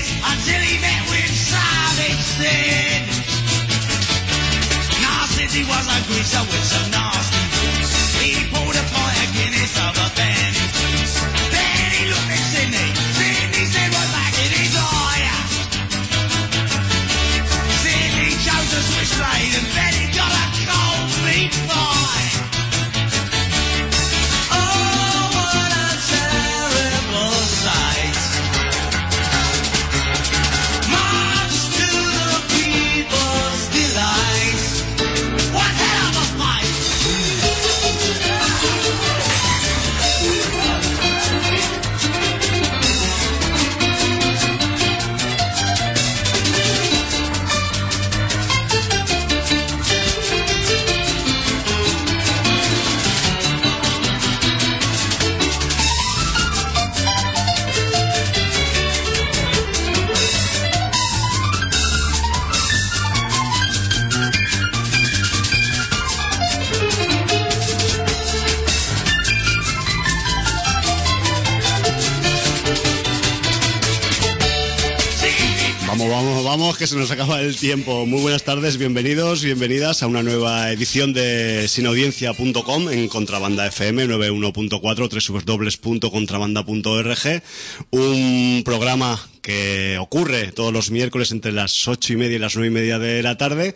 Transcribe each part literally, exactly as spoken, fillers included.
until he met with Savage Sid. Narcissi was a greaser with some nasty boots. He pulled a pint of Guinness over Benny Boots. Then he looked at Sydney. Sydney said was back in his eye. Sydney chose a switchblade and Benny got a cold meat pie. Oh, what a terrible sight. March to the people's delight. What hell of a fight! Vamos, vamos, vamos, que se nos acaba el tiempo. Muy buenas tardes, bienvenidos, bienvenidas a una nueva edición de sin audiencia punto com en Contrabanda F M noventa y uno punto cuatro, doble u doble u doble u punto contrabanda punto org. Un programa que ocurre todos los miércoles entre las ocho y media y las nueve y media de la tarde.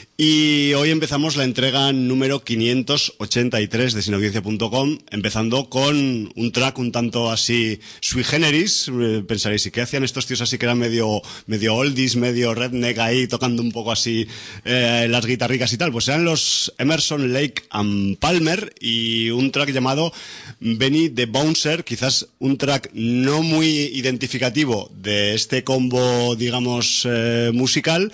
Y hoy empezamos la entrega número quinientos ochenta y tres de sin audiencia punto com, empezando con un track un tanto así sui generis. Pensaréis, ¿y qué hacían estos tíos así que eran medio medio oldies, medio redneck ahí, tocando un poco así eh, las guitarricas y tal? Pues eran los Emerson, Lake and Palmer y un track llamado Benny the Bouncer, quizás un track no muy identificativo de este combo, digamos, eh, musical.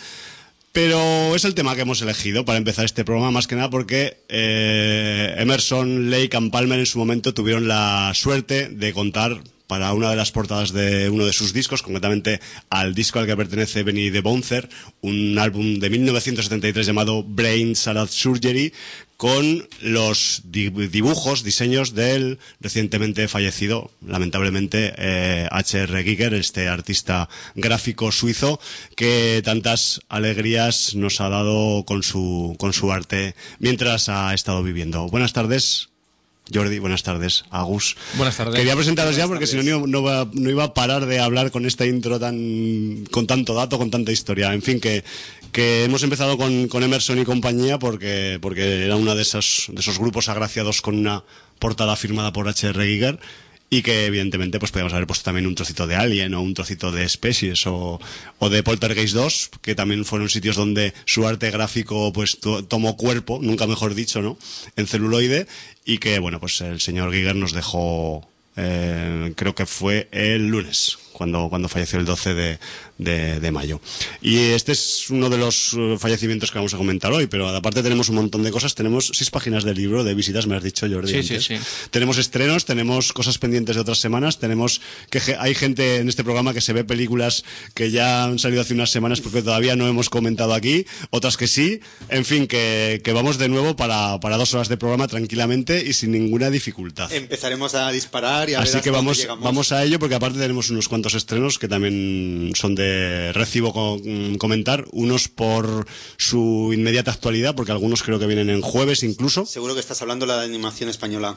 Pero es el tema que hemos elegido para empezar este programa, más que nada porque eh, Emerson, Lake and Palmer en su momento tuvieron la suerte de contar para una de las portadas de uno de sus discos, concretamente al disco al que pertenece Benny the Bouncer, un álbum de mil novecientos setenta y tres llamado Brain Salad Surgery, con los dibujos, diseños del recientemente fallecido, lamentablemente, eh, H R Giger, este artista gráfico suizo que tantas alegrías nos ha dado con su, con su arte mientras ha estado viviendo. Buenas tardes, Jordi, buenas tardes, Agus. Buenas tardes. Quería presentaros ya Buenas porque tardes. si no, no, va, no iba a parar de hablar con esta intro tan con tanto dato, con tanta historia. En fin, que, que hemos empezado con, con Emerson y compañía porque, porque era uno de esos, de esos grupos agraciados con una portada firmada por H R Giger. Y que evidentemente pues podíamos haber puesto también un trocito de Alien o un trocito de Species o, o de Poltergeist dos, que también fueron sitios donde su arte gráfico pues to, tomó cuerpo, nunca mejor dicho, ¿no?, en celuloide, y que bueno, pues el señor Giger nos dejó, eh, creo que fue el lunes cuando, cuando falleció el doce de, de, de mayo. Y este es uno de los fallecimientos que vamos a comentar hoy, pero aparte tenemos un montón de cosas. Tenemos seis páginas del libro de visitas, me has dicho, Jordi. Sí, antes. sí, sí. Tenemos estrenos, tenemos cosas pendientes de otras semanas, tenemos que ge- hay gente en este programa que se ve películas que ya han salido hace unas semanas porque todavía no hemos comentado aquí, otras que sí. En fin, que, que vamos de nuevo para, para dos horas de programa tranquilamente y sin ninguna dificultad. Empezaremos a disparar y a ver Así hasta que dónde vamos, llegamos. vamos a ello, porque aparte tenemos unos cuantos estrenos que también son de recibo con, comentar, unos por su inmediata actualidad, porque algunos creo que vienen en jueves incluso. Seguro que estás hablando de la animación española.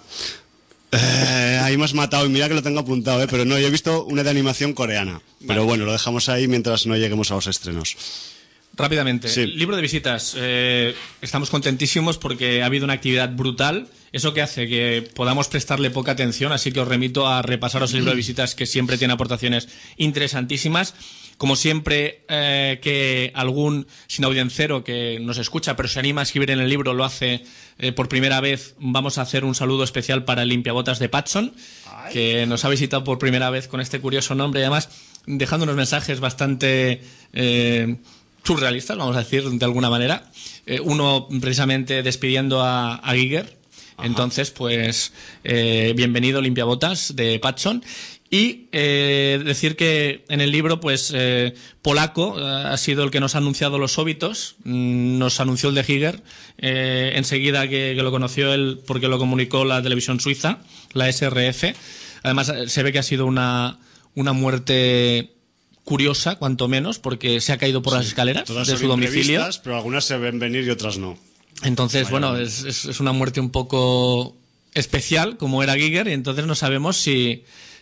Eh, ahí me has matado y mira que lo tengo apuntado, ¿eh? Pero no, yo he visto una de animación coreana. Vale. Pero bueno, lo dejamos ahí mientras no lleguemos a los estrenos. Rápidamente, Sí. libro de visitas. Eh, estamos contentísimos porque ha habido una actividad brutal. Eso que hace que podamos prestarle poca atención, así que os remito a repasaros el libro de visitas, que siempre tiene aportaciones interesantísimas. Como siempre, eh, que algún sinaudiencero que nos escucha pero se anima a escribir en el libro lo hace eh, por primera vez, vamos a hacer un saludo especial para el limpiabotas de Patson, Ay. que nos ha visitado por primera vez con este curioso nombre y además dejando unos mensajes bastante eh, surrealistas, vamos a decir de alguna manera. Eh, uno precisamente despidiendo a, a Giger. Ajá. Entonces, pues, eh, bienvenido limpiabotas de Patson. Y eh, decir que en el libro, pues, eh, Polaco eh, ha sido el que nos ha anunciado los óbitos, mm, nos anunció el de Giger, eh, enseguida que, que lo conoció él, porque lo comunicó la televisión suiza, la S R F. Además, se ve que ha sido una, una muerte curiosa, cuanto menos, porque se ha caído por las escaleras Todas de son su domicilio. imprevistas, pero algunas se ven venir y otras no. Entonces, Vaya, bueno, vaya. es, es, es una muerte un poco especial, como era Giger, y entonces no sabemos si,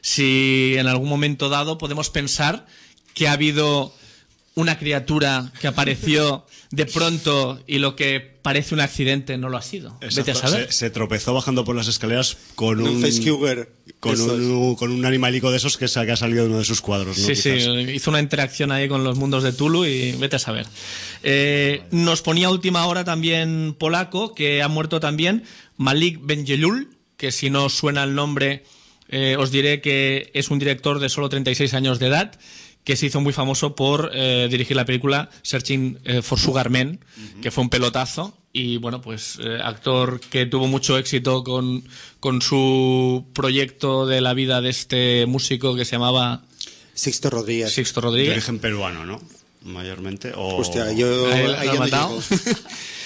si en algún momento dado podemos pensar que ha habido una criatura que apareció de pronto y lo que parece un accidente no lo ha sido. Exacto. Vete a saber. Se, se tropezó bajando por las escaleras con Un un, facehugger. con Esos. un con un animalico de esos que, sa- que ha salido de uno de sus cuadros, ¿no? Sí, sí, Quizás. hizo una interacción ahí con los mundos de Tulu y vete a saber. Eh, nos ponía a última hora también polaco, que ha muerto también, Malik Benjelloul, que si no os suena el nombre, eh, os diré que es un director de solo treinta y seis años de edad, que se hizo muy famoso por eh, dirigir la película Searching eh, for Sugar Man, uh-huh. que fue un pelotazo, y bueno, pues eh, actor que tuvo mucho éxito con, con su proyecto de la vida de este músico que se llamaba Sixto Rodríguez. Sixto De Rodríguez. origen peruano, ¿no? Mayormente. O... Hostia, yo Ahí ahí lo ya ha no matado. llego.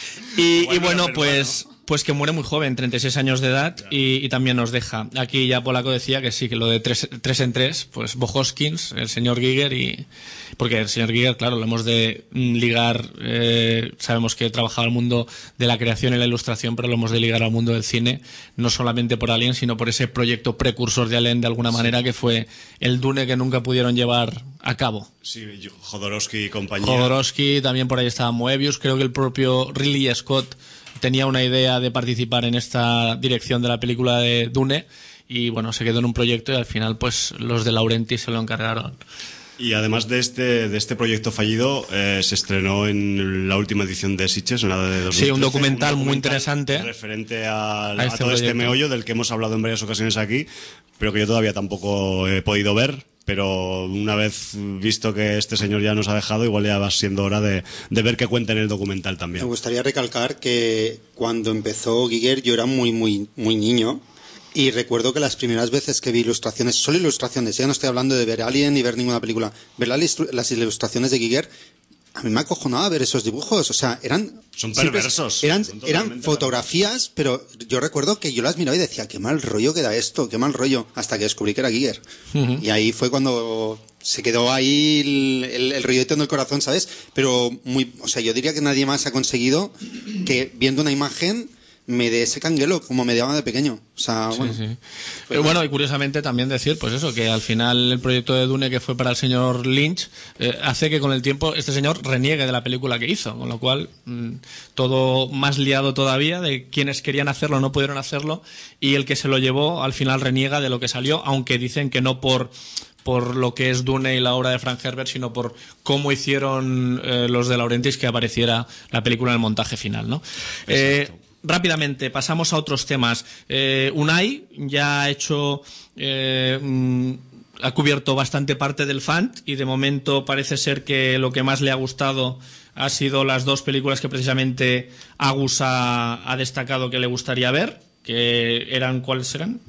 Y, Bueno, y bueno, pero pues, pues que muere muy joven, treinta y seis años de edad, y, y también nos deja. Aquí ya Polaco decía que sí, que lo de tres, tres en tres, pues Bo Hoskins, el señor Giger, y porque el señor Giger, claro, lo hemos de ligar, eh, sabemos que trabajaba el mundo de la creación y la ilustración, pero lo hemos de ligar al mundo del cine, no solamente por Alien, sino por ese proyecto precursor de Alien de alguna manera, que fue el Dune que nunca pudieron llevar a cabo. Sí, Jodorowsky y compañía. Jodorowsky, también por ahí estaba Moebius, creo que el propio Ridley Scott tenía una idea de participar en esta dirección de la película de Dune y bueno, se quedó en un proyecto y al final pues los de Laurenti se lo encargaron. Y además de este de este proyecto fallido, eh, se estrenó en la última edición de Sitges, en la de dos mil trece, Sí, un documental muy interesante referente a, a a este todo este proyecto. meollo del que hemos hablado en varias ocasiones aquí, pero que yo todavía tampoco he podido ver. Pero una vez visto que este señor ya nos ha dejado, igual ya va siendo hora de, de ver qué cuenta en el documental Me también. gustaría recalcar que cuando empezó Giger yo era muy, muy, muy niño. Y recuerdo que las primeras veces que vi ilustraciones, solo ilustraciones, ya no estoy hablando de ver Alien ni ver ninguna película, ver las ilustru- las ilustraciones de Giger, a mí me acojonaba ver esos dibujos. O sea, eran... Son siempre- perversos. Eran, Son eran totalmente fotografías, pero yo recuerdo que yo las miraba y decía, qué mal rollo queda esto, qué mal rollo, hasta que descubrí que era Giger. Uh-huh. Y ahí fue cuando se quedó ahí el, el, el rollito en el corazón, ¿sabes? Pero muy, o sea, yo diría que nadie más ha conseguido que viendo una imagen me dé ese canguelo como me daba de pequeño. O sea, bueno. Sí, sí. Pero bueno, y curiosamente también decir, pues eso, que al final el proyecto de Dune que fue para el señor Lynch eh, hace que con el tiempo este señor reniegue de la película que hizo, con lo cual mmm, todo más liado todavía, de quienes querían hacerlo no pudieron hacerlo, y el que se lo llevó al final reniega de lo que salió, aunque dicen que no por por lo que es Dune y la obra de Frank Herbert, sino por cómo hicieron eh, los de Laurentiis que apareciera la película en el montaje final, ¿no? Eh, Rápidamente, pasamos a otros temas. Eh, Unai ya ha hecho, eh, mm, ha cubierto bastante parte del F A N T y de momento parece ser que lo que más le ha gustado ha sido las dos películas que precisamente Agus ha, ha destacado que le gustaría ver, que eran, ¿cuáles eran?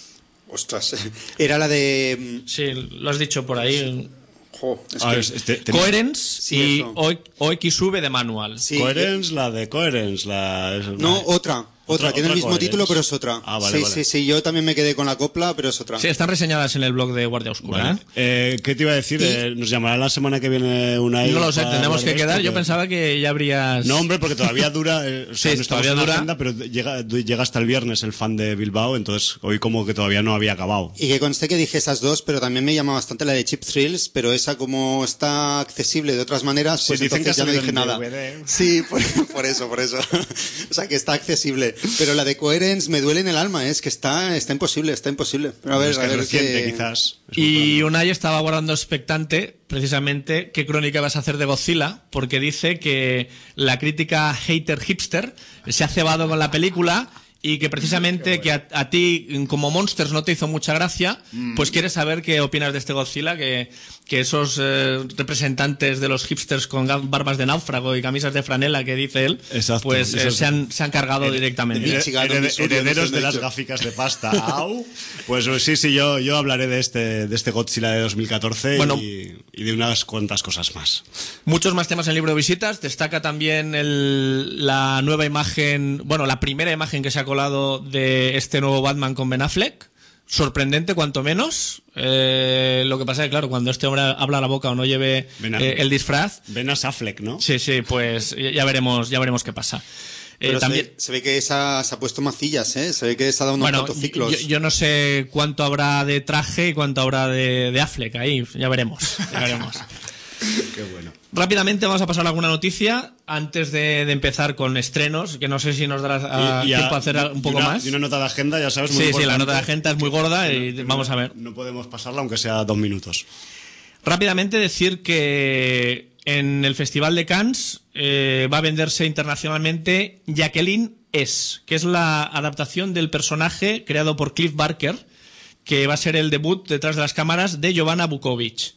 Ostras. Era la de... Sí, lo has dicho por ahí. Jo, es Ah, que- es- este- ten- Coherence Sí, y eso. O- OXV de Manual. Sí, Coherence, la de Coherence, la... es- No, la- otra. Otra, tiene otra el mismo Coherence. título, pero es otra. Ah, vale, sí, vale. sí, sí, yo también me quedé con la copla, pero es otra. Sí, están reseñadas en el blog de Guardia Oscura. Vale. ¿eh? Eh, ¿Qué te iba a decir? Y- Eh, ¿Nos llamará la semana que viene una No lo sé, tendremos que quedar. Yo pensaba que ya habrías... No, hombre, porque todavía dura. Eh, o sea, Sí, no estamos todavía en la dura. agenda, pero llega, llega hasta el viernes el fan de Bilbao, entonces hoy como que todavía no había acabado. Y que conste que dije esas dos, pero también me llama bastante la de Cheap Thrills, pero esa como está accesible de otras maneras, pues Sí, dicen entonces que ya no ha dije salido en nada. D V D. Sí, por, por eso, por eso. O sea, que está accesible. Pero la de Coherence me duele en el alma, ¿eh? Es que está, está imposible, está imposible. Pero a ver, es que a es ver reciente, qué- quizás. Es muy Y pronto. Unai estaba guardando expectante precisamente qué crónica vas a hacer de Godzilla, porque dice que la crítica hater hipster se ha cebado con la película y que precisamente que a, a ti como Monsters no te hizo mucha gracia, pues quieres saber qué opinas de este Godzilla, que, que esos eh, representantes de los hipsters con ga- barbas de náufrago y camisas de franela que dice él, Exacto. pues eh, Esos- se, han, se han cargado directamente. Hered- Michigan, hered- Missouri, herederos no sé, de no las sé. gráficas de pasta. Au. Pues sí, sí, yo, yo hablaré de este, de este Godzilla de dos mil catorce Bueno. y, y de unas cuantas cosas más. Muchos más temas en el libro de visitas. Destaca también el, la nueva imagen, bueno, la primera imagen que se ha colado de este nuevo Batman con Ben Affleck. sorprendente cuanto menos. Eh, lo que pasa es que, claro, cuando este hombre habla la boca o no lleve Ven a- eh, el disfraz, Ben Affleck, ¿no? sí, sí, pues ya veremos, ya veremos qué pasa. Eh, Pero también, se, ve, se ve que esa, se ha puesto macillas, ¿eh? Se ve que se ha dado unos bueno, cuantos ciclos. yo, yo no sé cuánto habrá de traje y cuánto habrá de, de Affleck ahí, ya veremos, ya veremos. Qué bueno. Rápidamente vamos a pasar a alguna noticia antes de, de empezar con estrenos, que no sé si nos dará ah, Y- y a- tiempo a hacer un poco y una, más. Y una nota de agenda, ya sabes, muy Sí, sí, importante. la nota de agenda es muy gorda y vamos a ver. No podemos pasarla aunque sea dos minutos. Rápidamente decir que en el Festival de Cannes eh, va a venderse internacionalmente Jacqueline S, que es la adaptación del personaje creado por Cliff Barker, que va a ser el debut detrás de las cámaras de Jovana Vukovic.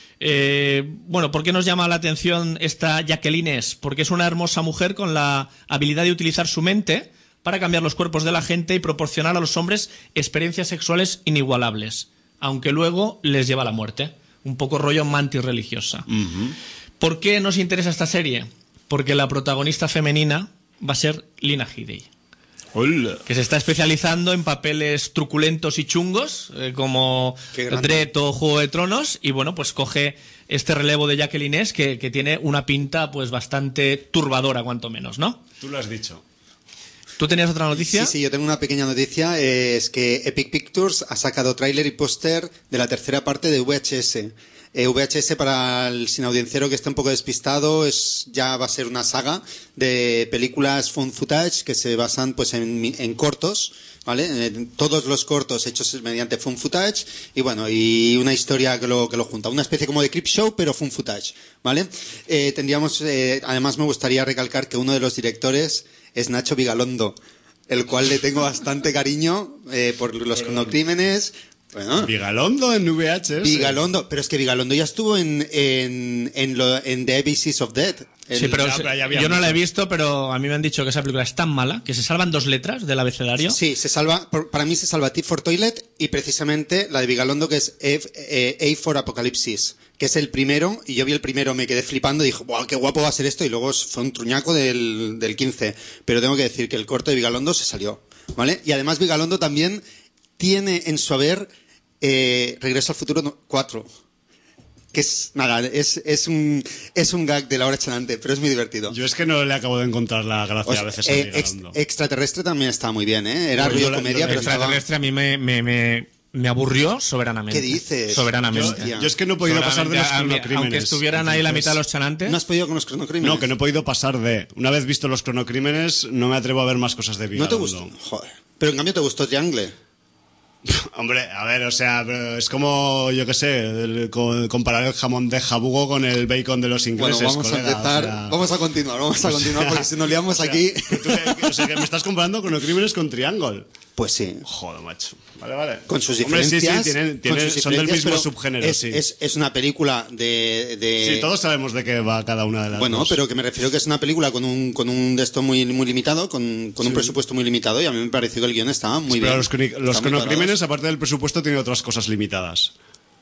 Eh, bueno, ¿por qué nos llama la atención esta Jacqueline S? Porque es una hermosa mujer con la habilidad de utilizar su mente para cambiar los cuerpos de la gente y proporcionar a los hombres experiencias sexuales inigualables, aunque luego les lleva a la muerte. Un poco rollo mantis religiosa. Uh-huh. ¿Por qué nos interesa esta serie? Porque la protagonista femenina va a ser Lina Headey, Hola. que se está especializando en papeles truculentos y chungos, eh, como Qué grande. Dredd o Juego de Tronos, y bueno, pues coge este relevo de Jacqueline S, que, que tiene una pinta pues bastante turbadora, cuanto menos, ¿no? Tú lo has dicho. ¿Tú tenías otra noticia? Sí, sí, yo tengo una pequeña noticia. eh, es que Epic Pictures ha sacado tráiler y póster de la tercera parte de V H S. Eh, V H S, para el sinaudiencero que esté un poco despistado, es ya va a ser una saga de películas found footage que se basan pues en, en cortos, ¿vale? En todos los cortos hechos mediante found footage y bueno, y una historia que lo, que lo junta. Una especie como de clip show, pero found footage, ¿vale? Eh, tendríamos, eh, además me gustaría recalcar que uno de los directores es Nacho Vigalondo, el cual le tengo bastante cariño eh, por los cronocrímenes. Bueno, Vigalondo en V H S. Vigalondo, pero es que Vigalondo ya estuvo en en en, lo, en The A B Cs of Death. El- Sí, pero Ya, se- pero ya había yo no la he mucho. visto, pero a mí me han dicho que esa película es tan mala que se salvan dos letras del abecedario. Sí, se salva, por- para mí se salva Tip for Toilet y precisamente la de Vigalondo, que es F- eh, A for Apocalipsis, que es el primero, y yo vi el primero, me quedé flipando y dije, wow, qué guapo va a ser esto, y luego fue un truñaco del, del quince. Pero tengo que decir que el corto de Vigalondo se salió, ¿vale? Y además Vigalondo también tiene en su haber eh, Regreso al Futuro cuatro, que es, nada, es, es un, es un gag de la hora chanante, pero es muy divertido. Yo es que no le acabo de encontrar la gracia O sea, a veces a eh, ex- Vigalondo. extraterrestre también está muy bien, ¿eh? Era Pues yo ruido la- comedia, yo la- pero estaba... Extraterrestre a mí me, me, me, me aburrió soberanamente. ¿Qué dices? Soberanamente. Yo, yo es que no he podido pasar de los Soberanamente, aunque- cronocrímenes. Aunque estuvieran ahí la Entonces, mitad de los chanantes. ¿No has podido con los cronocrímenes? No, que no he podido pasar de. Una vez visto los cronocrímenes, no me atrevo a ver más cosas de ¿No Vigalondo. te gustó? Joder. Pero en cambio te gustó Triangle. Hombre, a ver, o sea, pero es como, yo qué sé, el- co- comparar el jamón de jabugo con el bacon de los Bueno, ingleses. vamos colega, a empezar, o sea, vamos a continuar, vamos a o continuar sea, porque si nos liamos o sea, aquí... que tú que- o sea, que me estás comparando cronocrímenes con Triangle. Pues sí. Joder, macho. Vale, vale. Con sus Hombre, sí, diferencias. sí, tienen- con tienen- sus son del diferencias, mismo pero subgénero, es, sí. Es, es una película de... de- Sí, todos sabemos de qué va cada una de las Bueno, dos. pero que me refiero que es una película con un, con un de esto muy, muy limitado, con, con un presupuesto muy limitado, y a mí me pareció que el guión estaba muy Pero bien. los, coni- los Está muy cronocrímenes, aparte del presupuesto, tienen otras cosas limitadas.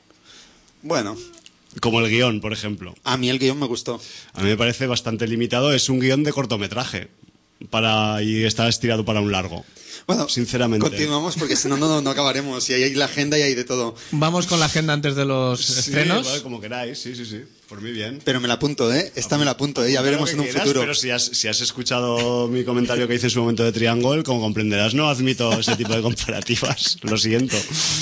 Bueno, Como el guión, por ejemplo. a mí el guión me gustó. A mí me parece bastante limitado. Es un guión de cortometraje. Para, y está estirado para un largo. Bueno, Sinceramente. continuamos porque si no, no, no acabaremos. Y ahí hay la agenda y hay de todo. Vamos con la agenda antes de los Sí, estrenos. vale, como queráis, sí, sí, sí. Por mí bien. Pero me la apunto, ¿eh? Esta me la apunto, ¿eh? Ya Lo veremos que en un quieras, futuro. Pero si has, si has escuchado mi comentario que hice en su momento de Triangle, como comprenderás, no admito ese tipo de comparativas. Lo siento.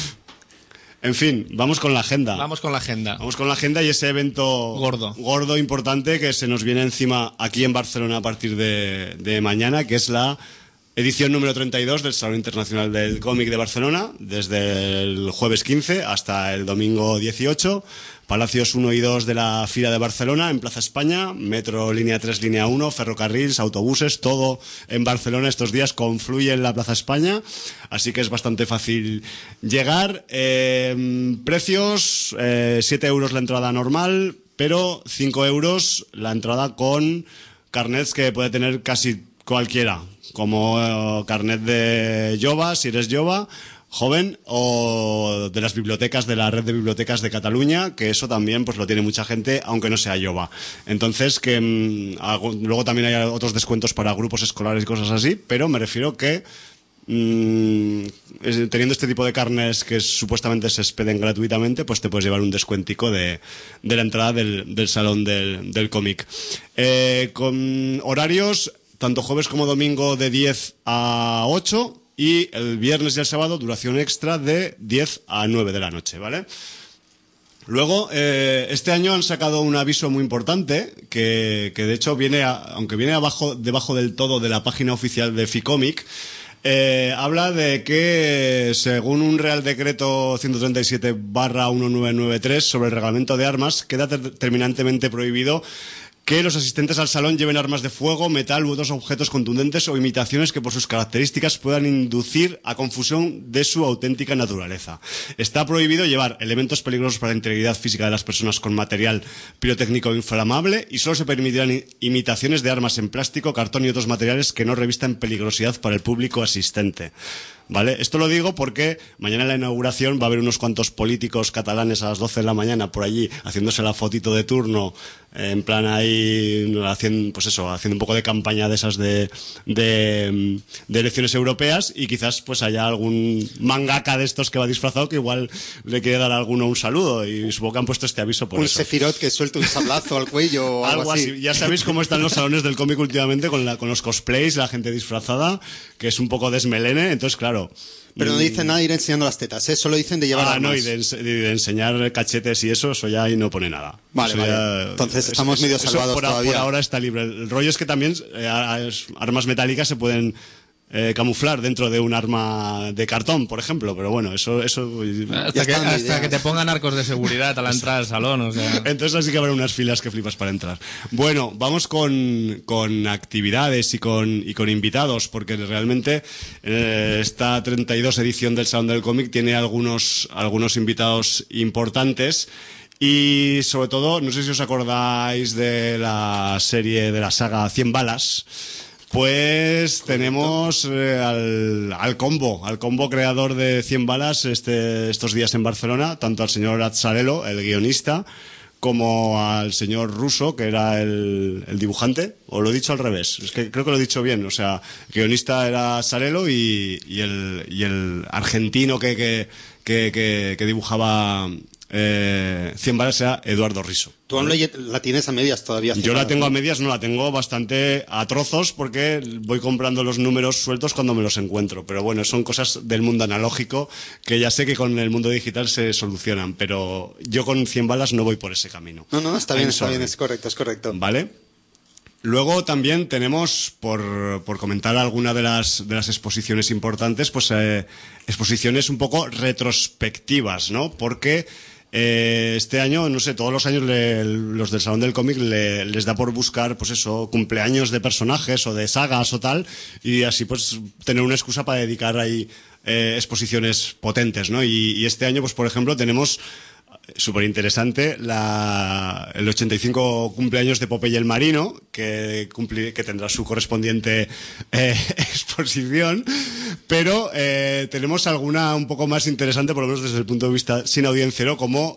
En fin, vamos con la agenda. Vamos con la agenda. Vamos con la agenda y ese evento Gordo. gordo importante que se nos viene encima aquí en Barcelona a partir de, de mañana, que es la edición número treinta y dos del Salón Internacional del Cómic de Barcelona, desde el jueves quince hasta el domingo dieciocho. Palacios uno y dos de la Fira de Barcelona, en Plaza España, metro, línea tres, línea uno, ferrocarriles, autobuses, todo en Barcelona estos días confluye en la Plaza España, así que es bastante fácil llegar. Eh, precios, eh, siete euros la entrada normal, pero cinco euros la entrada con carnets que puede tener casi cualquiera, como eh, carnet de Jova, si eres Jova, joven, o de las bibliotecas de la red de bibliotecas de Cataluña, que eso también pues lo tiene mucha gente, aunque no sea Jova. Entonces, que mm, hago- luego también hay otros descuentos para grupos escolares y cosas así, pero me refiero que mmm, teniendo este tipo de carnes que supuestamente se expeden gratuitamente, pues te puedes llevar un descuentico de, de la entrada del, del salón del, del cómic. Eh, con horarios, tanto jueves como domingo, de diez a ocho, y el viernes y el sábado duración extra de diez a nueve de la noche, ¿vale? Luego, eh, este año han sacado un aviso muy importante que, que de hecho viene, a, aunque viene abajo, debajo del todo de la página oficial de Ficomic, eh, habla de que según un Real Decreto ciento treinta y siete barra mil novecientos noventa y tres sobre el reglamento de armas, queda ter- terminantemente prohibido que los asistentes al salón lleven armas de fuego, metal u otros objetos contundentes o imitaciones que por sus características puedan inducir a confusión de su auténtica naturaleza. Está prohibido llevar elementos peligrosos para la integridad física de las personas con material pirotécnico inflamable, y solo se permitirán imitaciones de armas en plástico, cartón y otros materiales que no revistan peligrosidad para el público asistente. ¿Vale? Esto lo digo porque mañana en la inauguración va a haber unos cuantos políticos catalanes a las doce de la mañana por allí haciéndose la fotito de turno, eh, en plan ahí haciendo, pues eso, haciendo un poco de campaña de esas de, de, de elecciones europeas, y quizás pues haya algún mangaka de estos que va disfrazado que igual le quiere dar a alguno un saludo, y supongo que han puesto este aviso por un eso. Un Sefirot que suelta un sablazo al cuello o algo, algo así. así. Ya sabéis cómo están los salones del cómic últimamente con, la, con los cosplays, la gente disfrazada, que es un poco desmelene, entonces claro. Pero no dicen nada de ir enseñando las tetas, ¿eh? Solo dicen de llevar ah, armas. no, y de, ens- de enseñar cachetes y eso, eso ya ahí no pone nada. Vale, Eso vale. ya- Entonces estamos medio eso salvados por, a- todavía. por ahora está libre. El rollo es que también eh, armas metálicas se pueden eh, camuflar dentro de un arma de cartón, por ejemplo, pero bueno, eso... eso Hasta, que, están hasta ideas. que te pongan arcos de seguridad a la entrada al salón, o sea... Entonces así que habrá unas filas que flipas para entrar. Bueno, vamos con, con actividades y con, y con invitados, porque realmente eh, esta treinta y dos edición del Salón del Cómic tiene algunos, algunos invitados importantes. Y sobre todo, no sé si os acordáis de la serie, de la saga cien balas. Pues tenemos eh, al, al combo, al combo creador de cien balas este, estos días en Barcelona, tanto al señor Azzarello, el guionista, como al señor Russo, que era el, el dibujante, o lo he dicho al revés, es que creo que lo he dicho bien, o sea, el guionista era Azzarello y, y, el, y el argentino que, que, que, que, que dibujaba eh, cien balas era Eduardo Risso. Tú aún ¿vale? la tienes a medias todavía. Yo la tengo a medias, no la tengo bastante a trozos porque voy comprando los números sueltos cuando me los encuentro. Pero bueno, son cosas del mundo analógico que ya sé que con el mundo digital se solucionan. Pero yo con cien balas no voy por ese camino. No, no, está bien, I'm está sorry. bien, es correcto, es correcto. ¿Vale? Luego también tenemos, por, por comentar alguna de las, de las exposiciones importantes, pues eh, exposiciones un poco retrospectivas, ¿no? Porque... Eh, este año, no sé, todos los años le, los del Salón del Cómic le, les da por buscar, pues eso, cumpleaños de personajes o de sagas o tal, y así pues tener una excusa para dedicar ahí eh, exposiciones potentes, ¿no? Y, y este año, pues por ejemplo, tenemos súper interesante la, el ochenta y cinco cumpleaños de Popeye el Marino, que, cumpli, que tendrá su correspondiente eh, exposición, pero eh, tenemos alguna un poco más interesante, por lo menos desde el punto de vista sin audienciero, como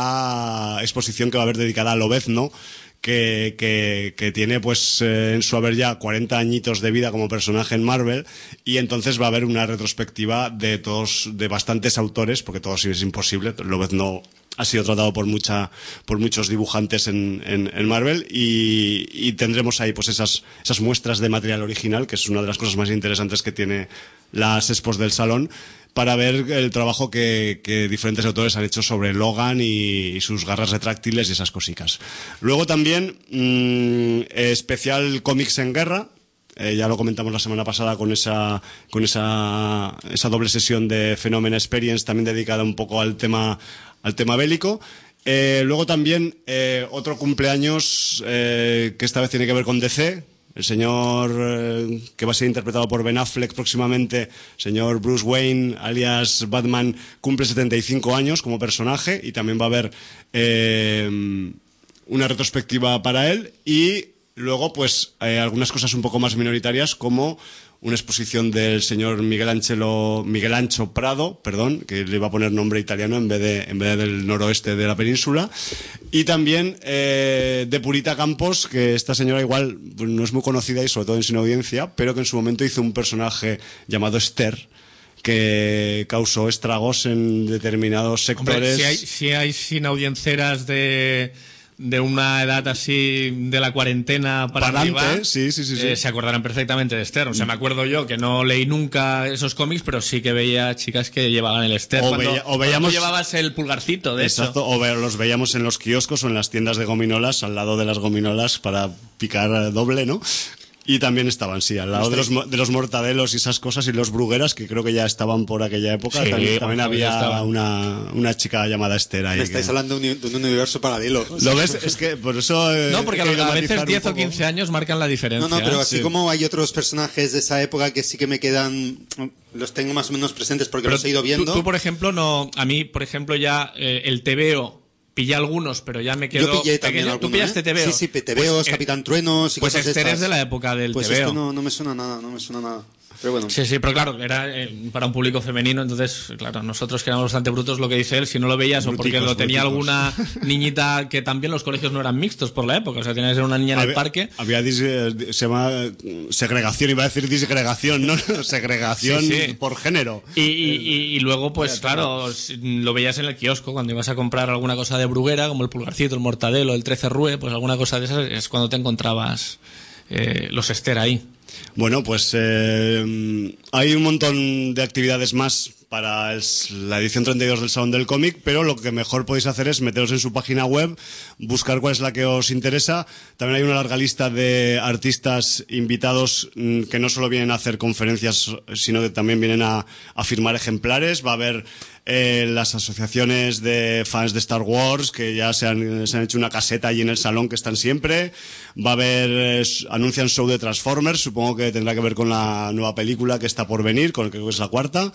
la exposición que va a haber dedicada a Lobezno, que, que, que tiene pues eh, en su haber ya cuarenta añitos de vida como personaje en Marvel, y entonces va a haber una retrospectiva de todos, de bastantes autores, porque todo sí es imposible, Lobezno ha sido tratado por mucha, por muchos dibujantes en, en, en Marvel, y, y tendremos ahí pues esas, esas muestras de material original, que es una de las cosas más interesantes que tiene las expos del salón, para ver el trabajo que, que diferentes autores han hecho sobre Logan y, y sus garras retráctiles y esas cositas. Luego también mmm, especial cómics en guerra. Eh, ya lo comentamos la semana pasada con esa con esa, esa doble sesión de Phenomena Experience, también dedicada un poco al tema al tema bélico. Eh, luego también eh, otro cumpleaños eh, que esta vez tiene que ver con D C. El señor eh, que va a ser interpretado por Ben Affleck próximamente, señor Bruce Wayne, alias Batman, cumple setenta y cinco años como personaje, y también va a haber eh, una retrospectiva para él. Y luego, pues, eh, algunas cosas un poco más minoritarias, como una exposición del señor Miguel Ángelo, Miguel Ancho Prado, perdón, que le iba a poner nombre italiano en vez de, en vez del noroeste de la península. Y también eh, de Purita Campos, que esta señora igual pues, no es muy conocida y sobre todo en Sin Audiencia, pero que en su momento hizo un personaje llamado Esther, que causó estragos en determinados sectores. Hombre, si hay, si hay sin audiencias de, de una edad así de la cuarentena para Para arriba, antes, sí, sí, sí, sí. Eh, se acordarán perfectamente de Esther. O sea, me acuerdo yo que no leí nunca esos cómics, pero sí que veía chicas que llevaban el Esther. O cuando, veía- o cuando veíamos- tú llevabas el pulgarcito, de Exacto, eso. o ve- los veíamos en los kioscos o en las tiendas de gominolas, al lado de las gominolas para picar eh, doble, ¿no? Y también estaban, sí, al lado de los, mo- de los mortadelos y esas cosas y los brugueras, que creo que ya estaban por aquella época. Sí, también por también favor, ya había estaban. una, una chica llamada Esther ahí. Me que- estáis hablando de un, de un universo paralelo. ¿Lo ves? Es que por eso... eh, No, porque he a, querido a veces matizar un diez o poco. quince años marcan la diferencia. No, no, pero así Sí. como hay otros personajes de esa época que sí que me quedan, los tengo más o menos presentes porque Pero los he ido viendo. Tú, tú, por ejemplo, no. A mí, por ejemplo, ya eh, el T V O pillé algunos, pero ya me quedo. Yo pillé también pequeño. alguno, ¿Tú pillaste ¿eh? T V O? Sí, sí, T V Os, Pues, eh, Capitán Truenos y Pues cosas de Esther estas. es de la época del Pues T V O. esto no, no me suena nada, no me suena nada. Pero bueno. Sí, sí, pero claro, era eh, para un público femenino, entonces, claro, nosotros que éramos bastante brutos, lo que dice él, si no lo veías o porque Bruticos, lo tenía bruticos. alguna niñita, que también los colegios no eran mixtos por la época, o sea, tenía que ser una niña en el Había- parque. Había dis- eh, se llama eh, segregación, iba a decir disgregación, no, no, segregación Sí, sí. por género. Y, y, y- y luego, pues claro, si- lo veías en el kiosco cuando ibas a comprar alguna cosa de bruguera, como el pulgarcito, el mortadelo, el trece rue, pues alguna cosa de esas es cuando te encontrabas eh, los Esther ahí. Bueno, pues eh, hay un montón de actividades más para el- la edición treinta y dos del Salón del Cómic, pero lo que mejor podéis hacer es meteros en su página web, buscar cuál es la que os interesa. También hay una larga lista de artistas invitados mm, que no solo vienen a hacer conferencias, sino que también vienen a, a firmar ejemplares. Va a haber eh, las asociaciones de fans de Star Wars, que ya se han, se han hecho una caseta allí en el salón, que están siempre. Va a haber, eh, s- anuncian show de Transformers, supongo que tendrá que ver con la nueva película que está por venir, con creo que es la cuarta.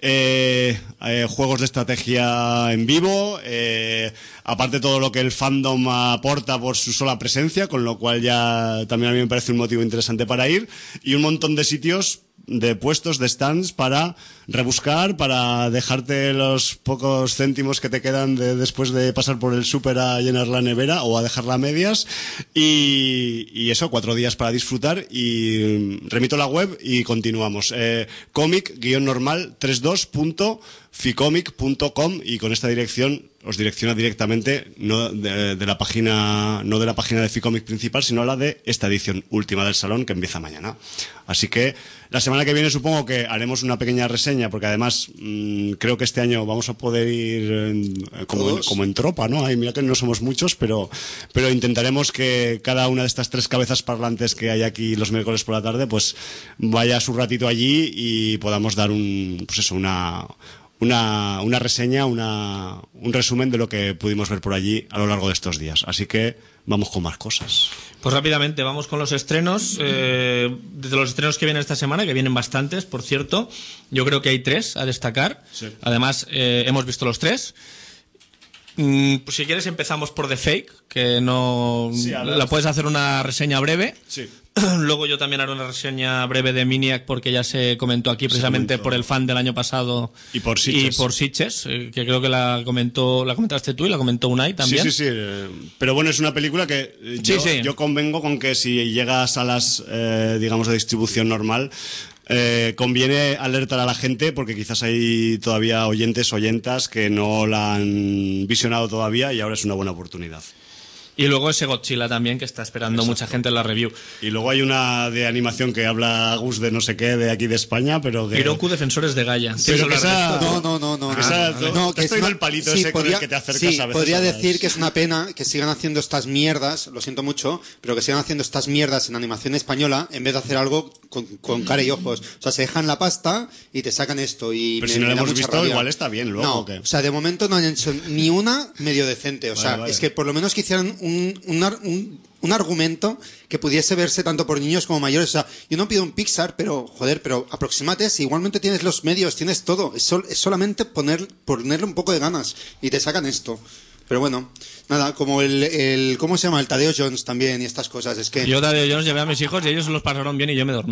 Eh, eh, juegos de estrategia en vivo, eh, aparte todo lo que el fandom aporta por su sola presencia, con lo cual ya también a mí me parece un motivo interesante para ir, y un montón de sitios, de puestos, de stands para rebuscar, para dejarte los pocos céntimos que te quedan de, después de pasar por el súper a llenar la nevera o a dejarla a medias, y, y eso, cuatro días para disfrutar. Y mm, remito la web y continuamos. Eh, cómic-normal treinta y dos punto ficomic punto com, y con esta dirección os direcciona directamente no de, de la página no de la página de Ficomic principal, sino a la de esta edición última del salón, que empieza mañana. Así que la semana que viene supongo que haremos una pequeña reseña, porque además mmm, creo que este año vamos a poder ir en- como, en, como en tropa, ¿no? Ay, mira que no somos muchos, pero pero intentaremos que cada una de estas tres cabezas parlantes que hay aquí los miércoles por la tarde pues vaya su ratito allí y podamos dar un pues eso, una Una, una reseña, una, un resumen de lo que pudimos ver por allí a lo largo de estos días. Así que vamos con más cosas. Pues rápidamente, vamos con los estrenos. Eh, de los estrenos que vienen esta semana, que vienen bastantes, por cierto, yo creo que hay tres a destacar. Sí. Además, eh, hemos visto los tres. Mm, pues si quieres empezamos por The Fake, que no Sí, a ver. la puedes hacer una reseña breve. Sí. Luego yo también haré una reseña breve de Miniac, porque ya se comentó aquí precisamente comentó. por el fan del año pasado Y por Sitges. y por Sitges, eh, que creo que la comentó, la comentaste tú y la comentó Unai también. Sí, sí, sí. eh, Pero bueno, es una película que eh, yo, Sí, sí. yo convengo con que si llega a salas, eh, digamos, de distribución normal, eh, conviene alertar a la gente, porque quizás hay todavía oyentes, oyentas que no la han visionado todavía, y ahora es una buena oportunidad. Y luego ese Godzilla también, que está esperando mucha gente en la review. Y luego hay una de animación que habla Gus de no sé qué, de aquí de España, pero que... Hiroku, Defensores de Gaia. Pero ¿Quieres que hablar de esa- esto? No, no, no, no. Esa- no, te- no, te has es traído una- el palito ese con el que te acercas sí, a veces podría a las- decir que es una pena que sigan haciendo estas mierdas, lo siento mucho, pero que sigan haciendo estas mierdas en animación española en vez de hacer algo con, con cara y ojos. O sea, se dejan la pasta y te sacan esto. Y Pero me- si no me lo da hemos mucha visto, rabia. igual está bien luego, No, ¿o qué? o sea, de momento no han hecho ni una medio decente. O sea, Vale, vale. es que por lo menos que hicieran un, un, ar- un, un argumento que pudiese verse tanto por niños como mayores. O sea, yo no pido un Pixar, pero, joder, pero aproximate, si igualmente tienes los medios, tienes todo. Es, sol- es solamente poner, ponerle un poco de ganas y te sacan esto. Pero bueno, nada, como el, el ¿cómo se llama? El Tadeo Jones también y estas cosas. Es que... Yo, Tadeo Jones, llevé a mis hijos y ellos se los pasaron bien y yo me dormí.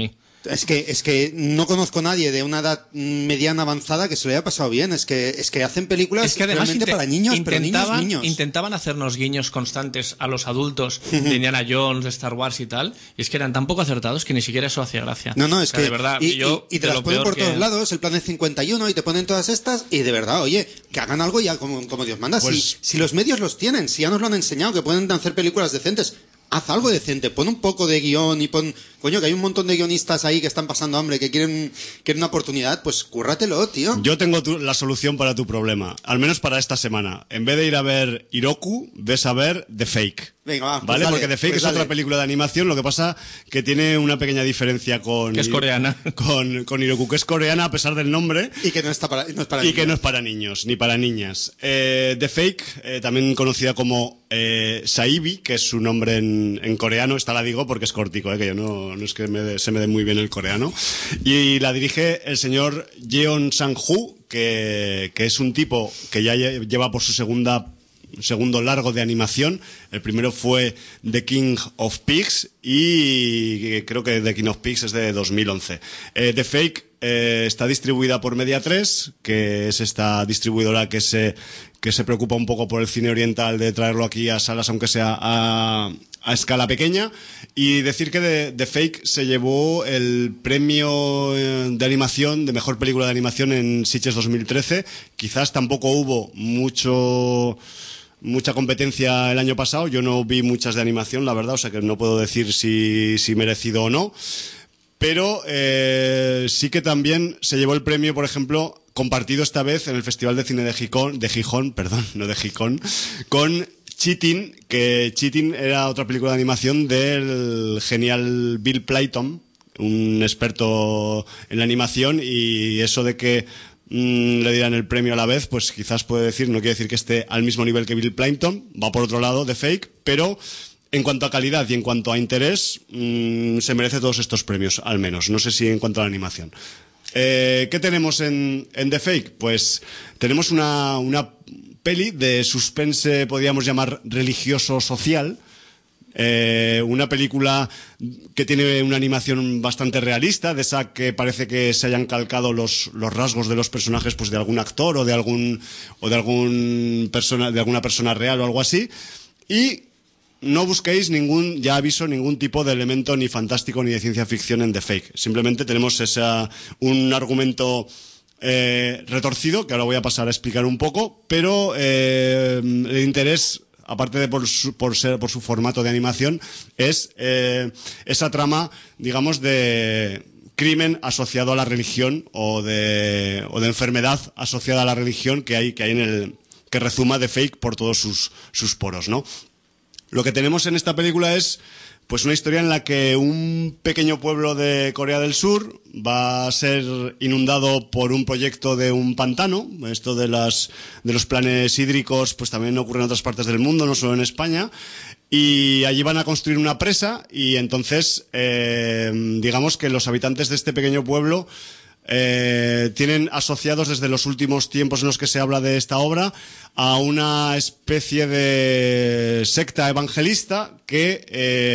Es que, es que no conozco a nadie de una edad mediana avanzada que se lo haya pasado bien. Es que, es que hacen películas Es que además realmente inte- para niños, pero niños, intentaban, niños. intentaban hacernos guiños constantes a los adultos de Indiana Jones, de Star Wars y tal, y es que eran tan poco acertados que ni siquiera eso hacía gracia. No, no, es O sea, que de verdad, y, yo, y- y te de las lo ponen peor por que- todos lados, el Planet cincuenta y uno, y te ponen todas estas, y de verdad, oye, que hagan algo ya como, como Dios manda. Pues- si, si los medios los tienen, si ya nos lo han enseñado, que pueden hacer películas decentes, haz algo decente, pon un poco de guión y pon... Coño, que hay un montón de guionistas ahí que están pasando hambre, que quieren, quieren una oportunidad, pues cúrratelo, tío. Yo tengo tu- la solución para tu problema, al menos para esta semana. En vez de ir a ver Hiroku, ves a ver The Fake. Venga, va, pues ¿Vale? dale, Porque The Fake pues es dale. otra película de animación, lo que pasa que tiene una pequeña diferencia con... Que es coreana. Con, con Hiroku, que es coreana a pesar del nombre. Y que no está para, no es para Y que niños. no es para niños, ni para niñas. Eh, The Fake, eh, también conocida como eh, Saibi, que es su nombre en, en coreano, esta la digo porque es cortico, eh, que yo no, no es que me de- se me dé muy bien el coreano. Y la dirige el señor Jeon Sang-hoo, que, que es un tipo que ya lle- lleva por su segunda segundo largo de animación. El primero fue The King of Pigs y creo que The King of Pigs es de dos mil once. Eh, The Fake eh, está distribuida por Media tres, que es esta distribuidora que se, que se preocupa un poco por el cine oriental, de traerlo aquí a salas, aunque sea a, a escala pequeña. Y decir que The, The Fake se llevó el premio eh, de animación, de mejor película de animación en Sitges dos mil trece. Quizás tampoco hubo mucho... mucha competencia el año pasado. Yo no vi muchas de animación, la verdad, o sea que no puedo decir si, si merecido o no. Pero eh, sí que también se llevó el premio, por ejemplo, compartido esta vez en el Festival de Cine de Gijón, de Gijón, perdón, no de Gijón, con Cheating, que Cheating era otra película de animación del genial Bill Plyton, un experto en la animación, y eso de que Mm, le dirán el premio a la vez, pues quizás puede decir, no quiere decir que esté al mismo nivel que Bill Plyton, va por otro lado, The Fake, pero en cuanto a calidad y en cuanto a interés, mmm, se merece todos estos premios, al menos. No sé si en cuanto a la animación. Eh, ¿Qué tenemos en, en The Fake? Pues tenemos una, una peli de suspense, podríamos llamar religioso-social. Eh, una película que tiene una animación bastante realista, de esa que parece que se hayan calcado los, los rasgos de los personajes, pues de algún actor o de algún o de algún persona, de alguna persona real o algo así. Y no busquéis ningún, ya aviso, ningún tipo de elemento ni fantástico ni de ciencia ficción en The Fake. Simplemente tenemos esa, un argumento eh, retorcido, que ahora voy a pasar a explicar un poco, pero eh, el interés, aparte de por su, por ser, por su formato de animación, es eh, esa trama, digamos, de crimen asociado a la religión o de, o de enfermedad asociada a la religión que hay, que hay en el, que rezuma The Fake por todos sus, sus poros, ¿no? Lo que tenemos en esta película es pues una historia en la que un pequeño pueblo de Corea del Sur va a ser inundado por un proyecto de un pantano. Esto de las de los planes hídricos pues también ocurre en otras partes del mundo, no solo en España. Y allí van a construir una presa y entonces eh, digamos que los habitantes de este pequeño pueblo Eh, tienen asociados desde los últimos tiempos en los que se habla de esta obra a una especie de secta evangelista que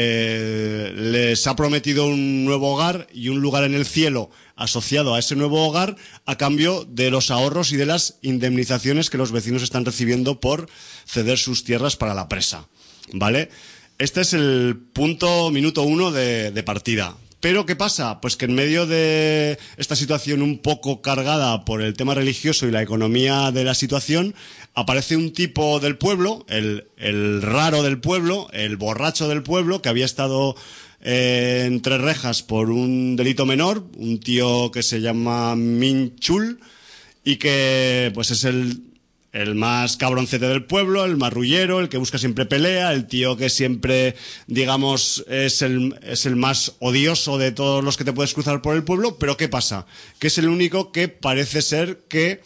eh, les ha prometido un nuevo hogar y un lugar en el cielo asociado a ese nuevo hogar a cambio de los ahorros y de las indemnizaciones que los vecinos están recibiendo por ceder sus tierras para la presa, ¿vale? Este es el punto, minuto uno de, de partida. Pero ¿qué pasa? Pues que en medio de esta situación un poco cargada por el tema religioso y la economía de la situación, aparece un tipo del pueblo, el, el raro del pueblo, el borracho del pueblo, que había estado eh, entre rejas por un delito menor, un tío que se llama Min Chul, y que pues es el... el más cabroncete del pueblo, el marrullero, el que busca siempre pelea, el tío que siempre, digamos, es el, es el más odioso de todos los que te puedes cruzar por el pueblo. Pero ¿qué pasa? Que es el único que parece ser que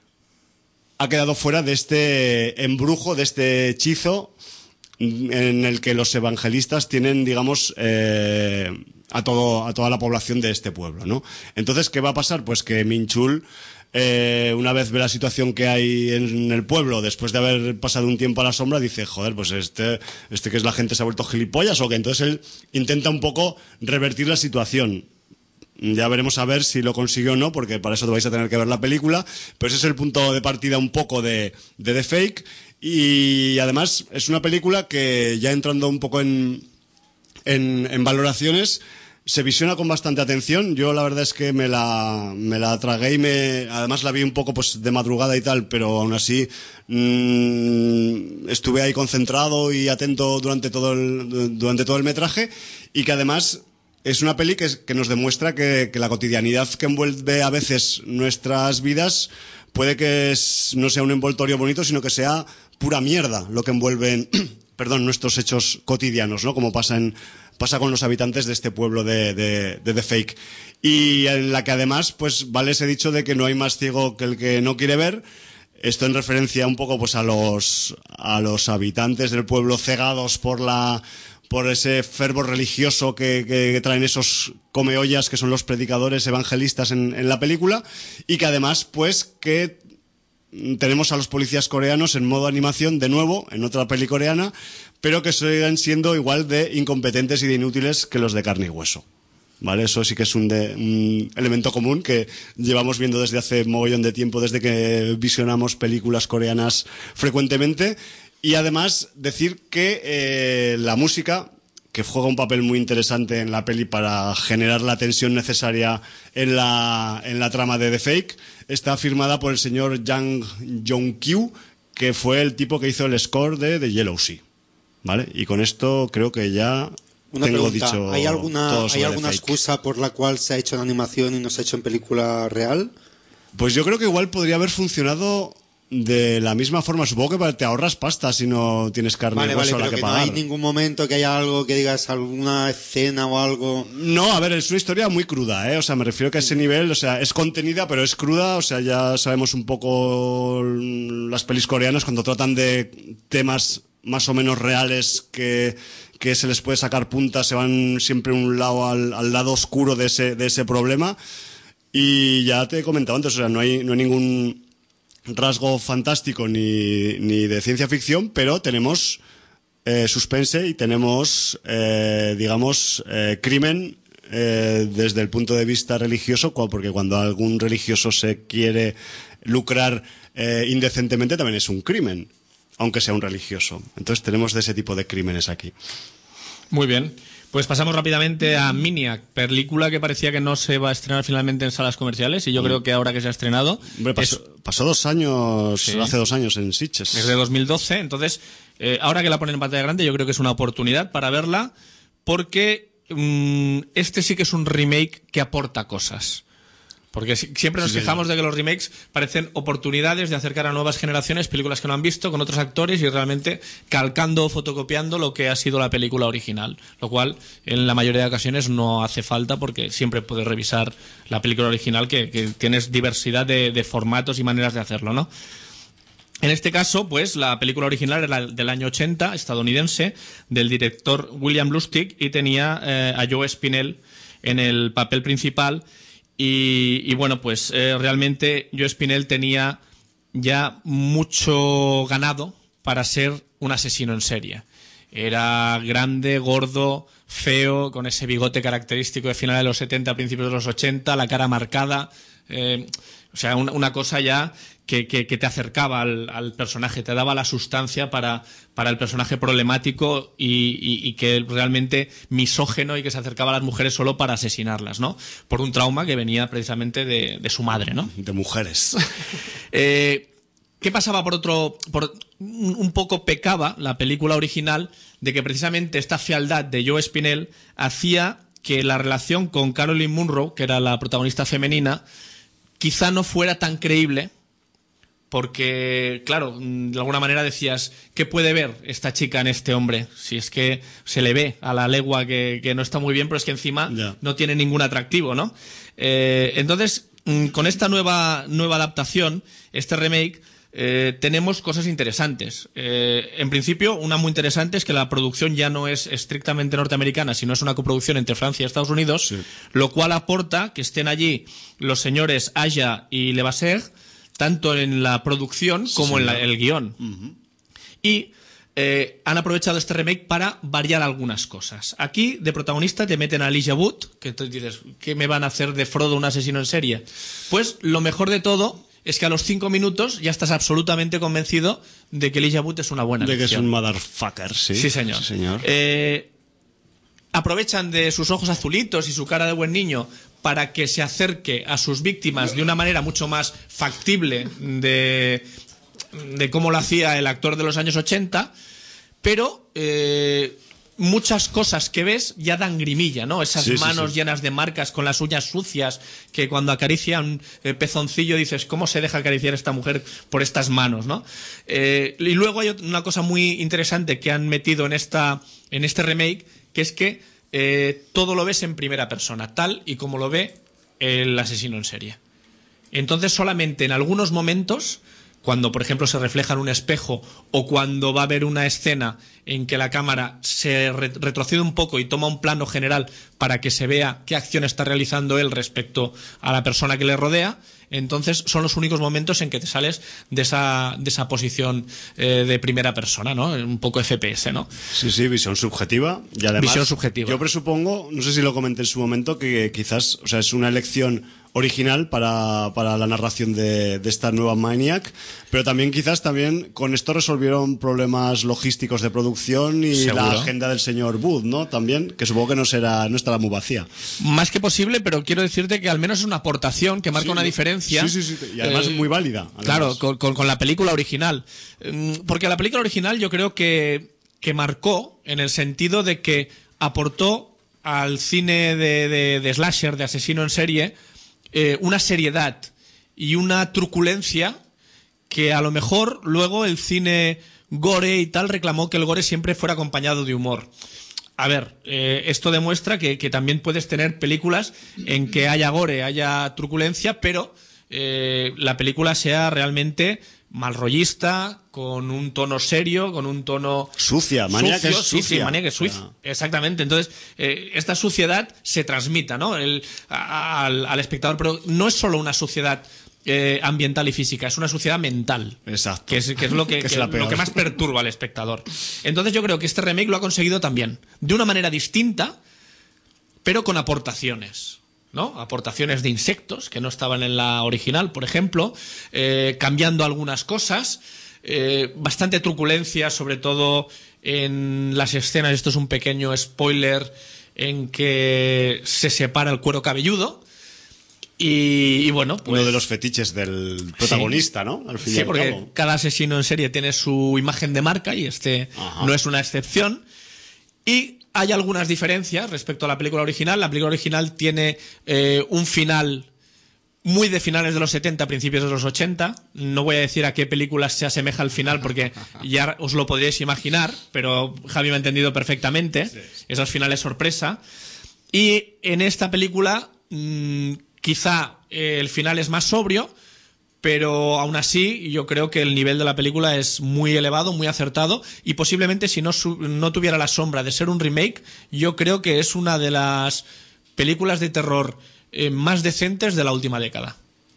ha quedado fuera de este embrujo, de este hechizo en el que los evangelistas tienen, digamos, eh, a todo, a toda la población de este pueblo, ¿no? Entonces, ¿qué va a pasar? Pues que Minchul, Eh, una vez ve la situación que hay en el pueblo, después de haber pasado un tiempo a la sombra, dice, joder, pues este, este que es la gente se ha vuelto gilipollas o que entonces él intenta un poco revertir la situación. Ya veremos a ver si lo consiguió o no, porque para eso vais a tener que ver la película. Pero ese es el punto de partida un poco de, de The Fake. Y además es una película que, ya entrando un poco en, en, en valoraciones, se visiona con bastante atención. Yo la verdad es que me la, me la tragué y me, además la vi un poco pues de madrugada y tal, pero aún así mmm, estuve ahí concentrado y atento durante todo el, durante todo el metraje, y que además es una peli que, que nos demuestra que, que la cotidianidad que envuelve a veces nuestras vidas puede que es, no sea un envoltorio bonito, sino que sea pura mierda lo que envuelven perdón, nuestros hechos cotidianos, ¿no? Como pasa en pasa con los habitantes de este pueblo de, de, de The Fake, y en la que además pues vale ese dicho de que no hay más ciego que el que no quiere ver. Esto en referencia un poco pues a los a los habitantes del pueblo cegados por la por ese fervor religioso que, que, que traen esos comeollas que son los predicadores evangelistas en, en la película, y que además pues que tenemos a los policías coreanos en modo animación de nuevo en otra peli coreana, pero que siguen siendo igual de incompetentes y de inútiles que los de carne y hueso. ¿Vale? Eso sí que es un, de, un elemento común que llevamos viendo desde hace mogollón de tiempo, desde que visionamos películas coreanas frecuentemente. Y además decir que eh, la música, que juega un papel muy interesante en la peli para generar la tensión necesaria en la, en la trama de The Fake, está firmada por el señor Jang Jong-kyu, que fue el tipo que hizo el score de The Yellow Sea. ¿Vale? Y con esto creo que ya Una tengo pregunta, dicho ¿hay alguna, todo sobre ¿hay alguna The Fake. excusa por la cual se ha hecho en animación y no se ha hecho en película real? Pues yo creo que igual podría haber funcionado de la misma forma. Supongo que te ahorras pasta si no tienes carne Vale, y vale, hueso a la pero que, que no pagar. hay ningún momento que haya algo que digas, alguna escena o algo. No, a ver, es una historia muy cruda, ¿eh? O sea, me refiero que a ese nivel, o sea, es contenida, pero es cruda. O sea, ya sabemos un poco las pelis coreanas cuando tratan de temas más o menos reales que, que se les puede sacar punta, se van siempre un lado al, al lado oscuro de ese, de ese problema. Y ya te he comentado antes, o sea, no hay, no hay ningún rasgo fantástico ni, ni de ciencia ficción, pero tenemos eh, suspense y tenemos, eh, digamos, eh, crimen eh, desde el punto de vista religioso, porque cuando algún religioso se quiere lucrar eh, indecentemente también es un crimen, aunque sea un religioso. Entonces tenemos de ese tipo de crímenes aquí. Muy bien. Pues pasamos rápidamente a Miniac, película que parecía que no se va a estrenar finalmente en salas comerciales, y yo mm. creo que ahora que se ha estrenado... Hombre, pasó, es... pasó dos años, sí. hace dos años en Sitges. Desde dos mil doce, entonces, eh, ahora que la ponen en pantalla grande, yo creo que es una oportunidad para verla, porque mmm, este sí que es un remake que aporta cosas. Porque siempre nos sí, quejamos sí. de que los remakes parecen oportunidades de acercar a nuevas generaciones películas que no han visto con otros actores y realmente calcando o fotocopiando lo que ha sido la película original, lo cual en la mayoría de ocasiones no hace falta, porque siempre puedes revisar la película original, que, que tienes diversidad de, de formatos y maneras de hacerlo, ¿no? En este caso, pues la película original era del año ochenta, estadounidense, del director William Lustig, y tenía eh, a Joe Spinell en el papel principal. Y, y bueno, pues eh, realmente Joe Spinell tenía ya mucho ganado para ser un asesino en serie. Era grande, gordo, feo, con ese bigote característico de finales de los setenta, principios de los ochenta, la cara marcada. Eh, o sea, una, una cosa ya que, que, que te acercaba al, al personaje, te daba la sustancia para, para el personaje problemático y, y, y que realmente misógeno, y que se acercaba a las mujeres solo para asesinarlas, ¿no? Por un trauma que venía precisamente de, de su madre, ¿no? De mujeres. eh, ¿Qué pasaba por otro...? Por, un poco pecaba la película original de que precisamente esta fealdad de Joe Spinell hacía que la relación con Caroline Munro, que era la protagonista femenina, quizá no fuera tan creíble, porque, claro, de alguna manera decías, ¿qué puede ver esta chica en este hombre? Si es que se le ve a la legua que, que no está muy bien, pero es que encima yeah. no tiene ningún atractivo, ¿no? Eh, entonces, con esta nueva, nueva adaptación, este remake, eh, tenemos cosas interesantes. Eh, en principio, una muy interesante es que la producción ya no es estrictamente norteamericana, sino es una coproducción entre Francia y Estados Unidos, sí. lo cual aporta que estén allí los señores Aya y Levasseur, tanto en la producción como sí, en la, el guión. Uh-huh. Y eh, han aprovechado este remake para variar algunas cosas. Aquí, de protagonista, te meten a Elijah Wood, que tú dices, ¿qué me van a hacer de Frodo un asesino en serie? Pues lo mejor de todo es que a los cinco minutos ya estás absolutamente convencido de que Elijah Wood es una buena De elección. que es un motherfucker, sí. Sí, señor. Sí, señor. Eh, aprovechan de sus ojos azulitos y su cara de buen niño para que se acerque a sus víctimas de una manera mucho más factible de, de cómo lo hacía el actor de los años ochenta, pero eh, muchas cosas que ves ya dan grimilla, ¿no? Esas Sí, sí, manos sí. llenas de marcas con las uñas sucias, que cuando acaricia un eh, pezoncillo dices, ¿cómo se deja acariciar esta mujer por estas manos, ¿no? Eh, y luego hay una cosa muy interesante que han metido en, esta, en este remake, que es que eh, todo lo ves en primera persona, tal y como lo ve el asesino en serie. Entonces solamente en algunos momentos, cuando por ejemplo se refleja en un espejo o cuando va a haber una escena en que la cámara se re- retrocede un poco y toma un plano general para que se vea qué acción está realizando él respecto a la persona que le rodea, entonces son los únicos momentos en que te sales de esa, de esa posición eh, de primera persona, ¿no? Un poco F P S, ¿no? Sí, sí, visión subjetiva. Y además, Visión subjetiva. Yo presupongo, no sé si lo comenté en su momento, que quizás, o sea, es una elección original para, para la narración de, de esta nueva Maniac, pero también quizás también con esto resolvieron problemas logísticos de producción y Seguro. la agenda del señor Wood, ¿no? También, que supongo que no será, no estará muy vacía. Más que posible, pero quiero decirte que al menos es una aportación que marca Sí, una ¿no? diferencia. Sí, sí, sí, y además Eh, muy válida. además. Claro, con, con- con la película original. Mm, Porque la película original yo creo que, que marcó en el sentido de que aportó al cine de, de- de slasher, de asesino en serie, eh, una seriedad y una truculencia que a lo mejor luego el cine gore y tal reclamó que el gore siempre fuera acompañado de humor. A ver, eh, esto demuestra que, que también puedes tener películas en que haya gore, haya truculencia, pero eh, la película sea realmente malrollista, con un tono serio, con un tono Sucia, Maniac sucio, es sí, sí, sucia. Maniac es O sea, sucia. Exactamente. Entonces, eh, esta suciedad se transmita, ¿no? El- a- al, al espectador, pero no es solo una suciedad eh, ambiental y física, es una suciedad mental. Exacto. Que es, que es lo que, Que es que- la lo peor. que más perturba al espectador. Entonces yo creo que este remake lo ha conseguido también, de una manera distinta, pero con aportaciones, ¿no? Aportaciones de insectos que no estaban en la original, por ejemplo, eh, cambiando algunas cosas, eh, bastante truculencia, sobre todo en las escenas. Esto es un pequeño spoiler en que se separa el cuero cabelludo. Y, y bueno, pues. Uno de los fetiches del protagonista, ¿no? Al fin y Sí, al porque cabo. cada asesino en serie tiene su imagen de marca y este Ajá. no es una excepción. Y hay algunas diferencias respecto a la película original. La película original tiene eh, un final muy de finales de los setenta, principios de los ochenta. No voy a decir a qué película se asemeja al final porque ya os lo podríais imaginar, pero Javi me ha entendido perfectamente. Esos finales sorpresa. Y en esta película mmm, quizá eh, el final es más sobrio, pero aún así yo creo que el nivel de la película es muy elevado, muy acertado, y posiblemente si no, su- no tuviera la sombra de ser un remake, yo creo que es una de las películas de terror eh, más decentes de la última década.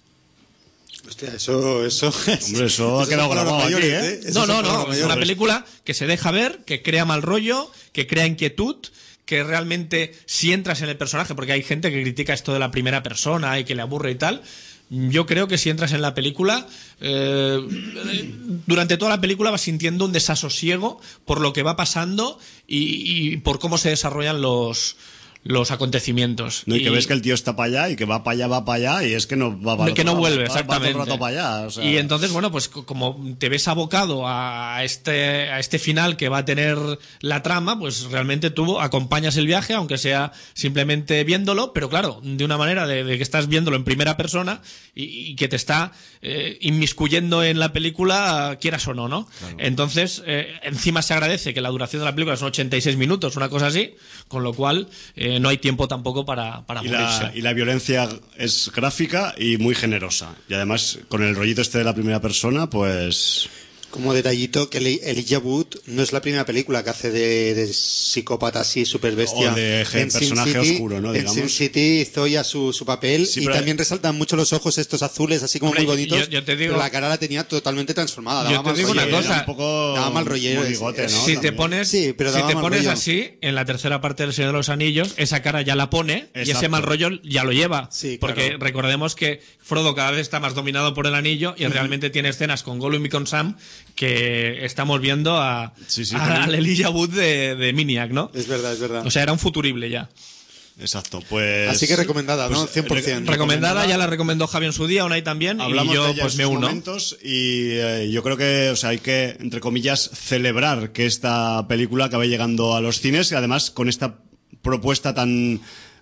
Hostia, eso, eso. Hombre, eso ha eso quedado son palabras grabado aquí, mayores, ¿eh? Eso No, son no, palabras no, es una mayores. película que se deja ver, que crea mal rollo, que crea inquietud, que realmente si entras en el personaje, porque hay gente que critica esto de la primera persona y que le aburre y tal, yo creo que si entras en la película, eh, durante toda la película vas sintiendo un desasosiego por lo que va pasando y, y por cómo se desarrollan los, los acontecimientos. No, y que ves que el tío está para allá y que va para allá, va para allá y es que no va para que no vuelve, va- va todo el exactamente. rato para allá. O sea, Y entonces, bueno, pues co- como te ves abocado a este, a este final que va a tener la trama, pues realmente tú acompañas el viaje, aunque sea simplemente viéndolo, pero claro, de una manera de, de que estás viéndolo en primera persona y, y que te está eh, inmiscuyendo en la película, quieras o no, ¿no? Entonces, eh, encima se agradece que la duración de la película son ochenta y seis minutos, una cosa así, con lo cual eh, no hay tiempo tampoco para, para y, morirse. la, y la violencia es gráfica y muy generosa. Y además, con el rollito este de la primera persona, pues... Como detallito, que el- Elijah Wood no es la primera película que hace de, de psicópata así, super bestia. O de gen- En Sin personaje City- oscuro, ¿no? En Digamos. Sin City hizo ya su, su papel Sí, y pero- también resaltan mucho los ojos estos azules, así como Hombre, muy bonitos. yo- yo te digo- pero la cara la tenía totalmente transformada. Yo Daba te mal digo una rollo. cosa, Era un poco daba mal rollero, monigote, es- ¿no? Si te También. pones, Sí, pero si daba te mal pones rollo. así, en la tercera parte del Señor de los Anillos, esa cara ya la pone y ese Exacto. mal rollo ya lo lleva. Sí, porque claro. recordemos que Frodo cada vez está más dominado por el anillo y realmente tiene escenas con Gollum y con Sam que estamos viendo a, Sí, sí, a- también. al Elijah Wood de, de Miniac, ¿no? Es verdad, es verdad. O sea, era un futurible ya. Exacto, pues... Así que recomendada, ¿no? pues, cien por ciento. re- Recomendada, ya la recomendó Javi en su día, Unai también, Hablamos y yo de ella pues en me sus uno. momentos y eh, yo creo que, o sea, hay que, entre comillas, celebrar que esta película acabe llegando a los cines y además con esta propuesta tan...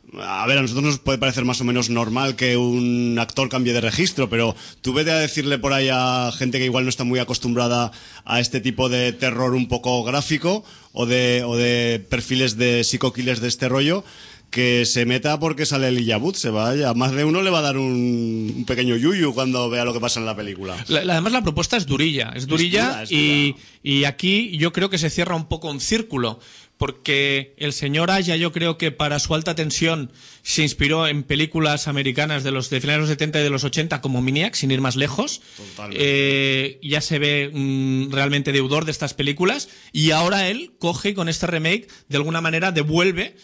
A ver, a nosotros nos puede parecer más o menos normal que un actor cambie de registro, pero tú vete a decirle por ahí a gente que igual no está muy acostumbrada a este tipo de terror un poco gráfico o de, o de perfiles de psico-killers de este rollo, que se meta porque sale el Elijah Wood, se vaya. Más de uno le va a dar un, un pequeño yuyu cuando vea lo que pasa en la película. La- la- además la propuesta es durilla, es durilla dura, es y, dura. y aquí yo creo que se cierra un poco un círculo, porque el señor Aya yo creo que para su alta tensión se inspiró en películas americanas de los de finales de los setenta y de los ochenta como Miniac, sin ir más lejos. Totalmente. Eh, ya se ve mm, realmente deudor de estas películas y ahora él coge y con este remake de alguna manera devuelve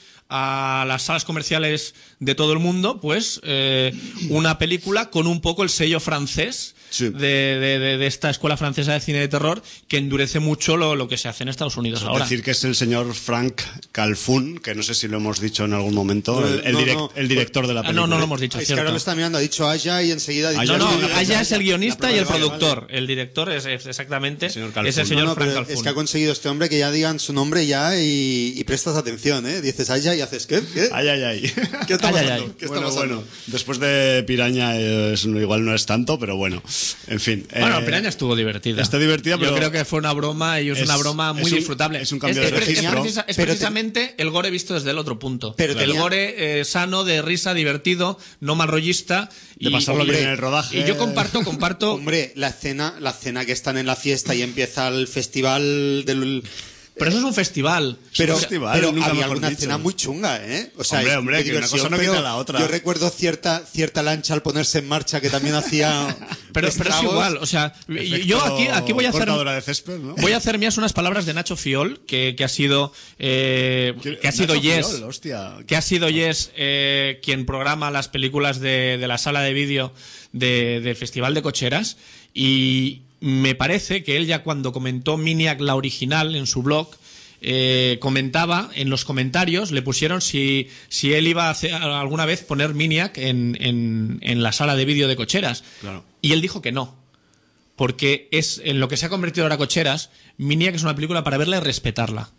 a las salas comerciales de todo el mundo, pues eh, una película con un poco el sello francés Sí. de, de, de, de esta escuela francesa de cine de terror que endurece mucho lo, lo que se hace en Estados Unidos Es ahora. decir, que es el señor Frank Calfun, que no sé si lo hemos dicho en algún momento, No, el, el no, direct- no. el director de la Ah, película. no, no lo hemos dicho, Es que cierto. ahora lo está mirando, ha dicho Aya y enseguida ha dicho... Aya No, no, sí, Aya Aya, es el guionista y el Vale, vale, productor. El director es, es exactamente El señor es Calfun. el señor No, no, Frank pero Calfun. es que ha conseguido este hombre que ya digan su nombre ya y, y prestas atención, ¿eh? Dices Aya y haces ¿qué? ¿Qué? Ay, ay, ay. ¿Qué está Ay, ay, pasando? ay. ¿Qué está bueno, pasando? bueno, después de Piraña eh, es- igual no es tanto, pero bueno, en fin. Bueno, eh, Piraña estuvo divertida. está divertida, pero Yo creo que fue una broma y es, es- una broma muy es un- disfrutable. es un cambio es, de es- registro. Es, precisa- es Pero te- precisamente el gore visto desde el otro punto. Pero el tenía- gore eh, sano, de risa, divertido, no mal rollista. De y, pasarlo hombre, bien en el rodaje. Y yo comparto, comparto. Hombre, la escena, la escena que están en la fiesta y empieza el festival del... Pero eso es un festival. Pero, un festival, pero nunca había mejor alguna dicho. escena muy chunga, ¿eh? O sea, Hombre, es hombre, de que una diversión, cosa no pero quita la otra. Yo recuerdo cierta, cierta lancha al ponerse en marcha que también hacía... Pero, pero es estragos. igual, o sea, efecto yo aquí, aquí voy a hacer. cortadora de césped, ¿no? Voy a hacer mías unas palabras de Nacho Fiol, que, que ha sido eh, que ha sido Nacho Yes, Fiol, hostia. que ha sido Yes eh, quien programa las películas de, de la sala de vídeo de- del Festival de Cocheras, y me parece que él ya cuando comentó Miniac la original en su blog, eh, comentaba en los comentarios, le pusieron si, si él iba a hacer, alguna vez poner Miniac en, en, en la sala de vídeo de Cocheras. Claro. Y él dijo que no. Porque es en lo que se ha convertido ahora Cocheras, Miniac es una película para verla y respetarla.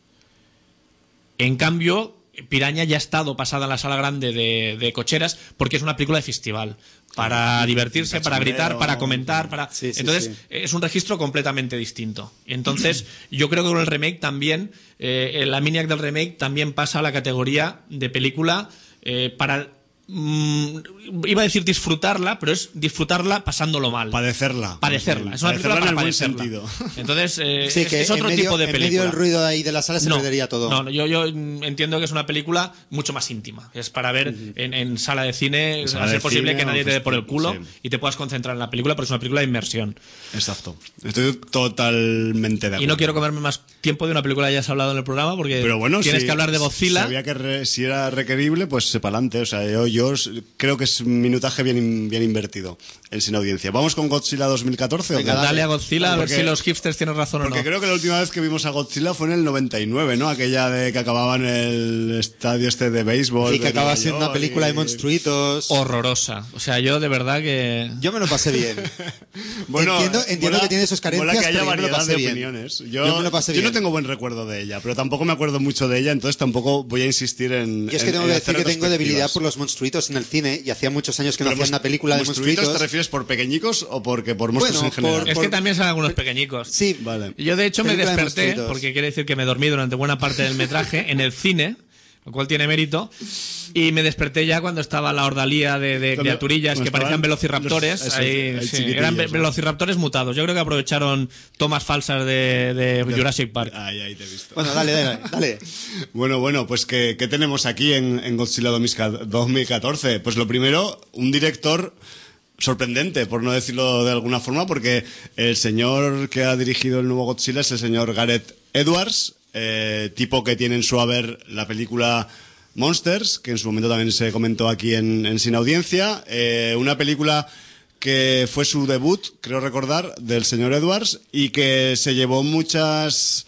En cambio, Piraña ya ha estado pasada en la sala grande de, de Cocheras porque es una película de festival. Para divertirse, para gritar, para comentar, para... Sí, sí, Entonces, sí. es un registro completamente distinto. Entonces, yo creo que con el remake también, eh, la Miniac del remake también pasa a la categoría de película eh, para... mm, iba a decir disfrutarla, pero es disfrutarla pasándolo mal. Padecerla. Padecerla. Es una película Padecerla para en el buen padecerla. sentido. Entonces, eh, Sí, es, que es otro en medio, tipo de en película. medio del ruido de ahí de la sala se No, perdería todo. No, no, yo, yo mm, entiendo que es una película mucho más íntima. Es para ver en, en sala de cine, sala a ser de posible cine que nadie o te dé por el festival, culo sí. y te puedas concentrar en la película porque es una película de inmersión. Exacto. Estoy totalmente de acuerdo. Y no quiero comerme más tiempo de una película que ya has hablado en el programa porque Pero bueno, tienes si, que hablar de Godzilla. Si, había que re- si era requerible, pues se pa'lante. O sea, yo, yo s- creo que es un minutaje bien, in- bien invertido en Sin Audiencia. ¿Vamos con Godzilla dos mil catorce? Venga, ¿o qué? dale a Godzilla a ver Porque- si los hipsters tienen razón o no. Porque creo que la última vez que vimos a Godzilla fue en el noventa y nueve, ¿no? Aquella de que acababa en el estadio este de béisbol. Y que de acaba Nueva siendo una York película y- de monstruitos. Horrorosa. O sea, yo de verdad que... Yo me lo pasé bien. Bueno, entiendo entiendo mola- que tiene sus carencias, mola que haya pero yo me lo variedad pasé de bien. opiniones. Yo, Yo me lo pasé yo no bien. tengo buen recuerdo de ella, pero tampoco me acuerdo mucho de ella, entonces tampoco voy a insistir en. Y es que en- tengo en que hacer decir que tengo debilidad retrospectivas. por los monstruitos en el cine y hacía muchos años que no Pero hacían mos- una película de ¿monstruitos monstruitos. te refieres por pequeñicos o porque por monstruos Bueno, en general? por- Es que también son algunos pequeñicos. Sí, Vale. Yo de hecho me Película de desperté, monstruitos. porque quiere decir que me dormí durante buena parte del metraje, en el cine, lo cual tiene mérito. Y me desperté ya cuando estaba la ordalía de, de criaturillas que parecían velociraptores. Los, ahí, eso, sí, eran ve- ¿no? velociraptores mutados. Yo creo que aprovecharon tomas falsas de, de Jurassic Park. Ahí, ahí te he visto. Bueno, dale, dale, dale. Bueno, bueno, pues ¿qué, qué tenemos aquí en, en Godzilla dos mil catorce? Pues lo primero, un director sorprendente, por no decirlo de alguna forma, porque el señor que ha dirigido el nuevo Godzilla es el señor Gareth Edwards, eh, tipo que tiene en su haber la película Monsters, que en su momento también se comentó aquí en, en Sin Audiencia, eh, una película que fue su debut, creo recordar, del señor Edwards, y que se llevó muchas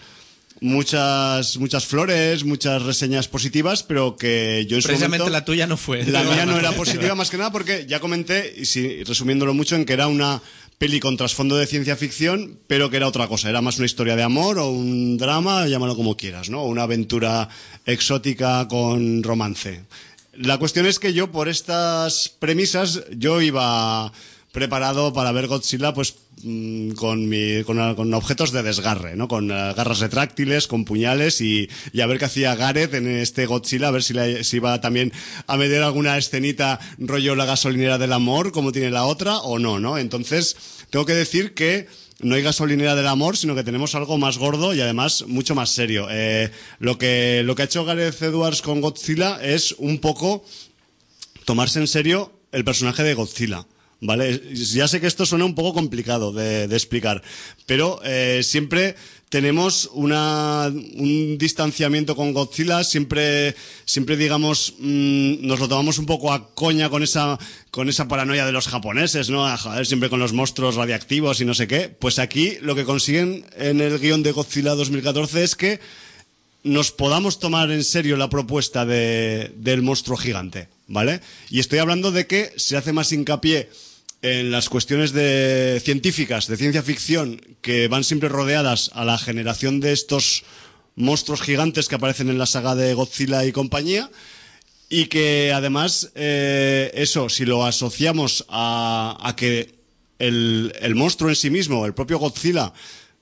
muchas muchas flores, muchas reseñas positivas, pero que yo en su Precisamente momento, la tuya no fue. la mía no era positiva más que nada porque ya comenté, y si, resumiéndolo mucho, en que era una peli con trasfondo de ciencia ficción, pero que era otra cosa, era más una historia de amor o un drama, llámalo como quieras, ¿no? Una aventura exótica con romance. La cuestión es que yo, por estas premisas, yo iba preparado para ver Godzilla, pues con, mi, con, con objetos de desgarre, ¿no? Con uh, garras retráctiles, con puñales y, y a ver qué hacía Gareth en este Godzilla, a ver si, la, si iba también a meter alguna escenita rollo La gasolinera del amor, como tiene la otra, o no, ¿no? Entonces, tengo que decir que no hay gasolinera del amor, sino que tenemos algo más gordo y además mucho más serio. Eh, lo que, lo que ha hecho Gareth Edwards con Godzilla es un poco tomarse en serio el personaje de Godzilla. Vale, ya sé que esto suena un poco complicado de, de explicar, pero eh, siempre tenemos una, un distanciamiento con Godzilla, siempre, siempre digamos, mmm, nos lo tomamos un poco a coña con esa, con esa paranoia de los japoneses, ¿no? A joder, siempre con los monstruos radiactivos y no sé qué. Pues aquí lo que consiguen en el guión de Godzilla dos mil catorce es que nos podamos tomar en serio la propuesta de, del monstruo gigante, ¿vale? Y estoy hablando de que se hace más hincapié en las cuestiones de científicas, de ciencia ficción, que van siempre rodeadas a la generación de estos monstruos gigantes que aparecen en la saga de Godzilla y compañía, y que además, eh, eso, si lo asociamos a, a que el, el monstruo en sí mismo, el propio Godzilla,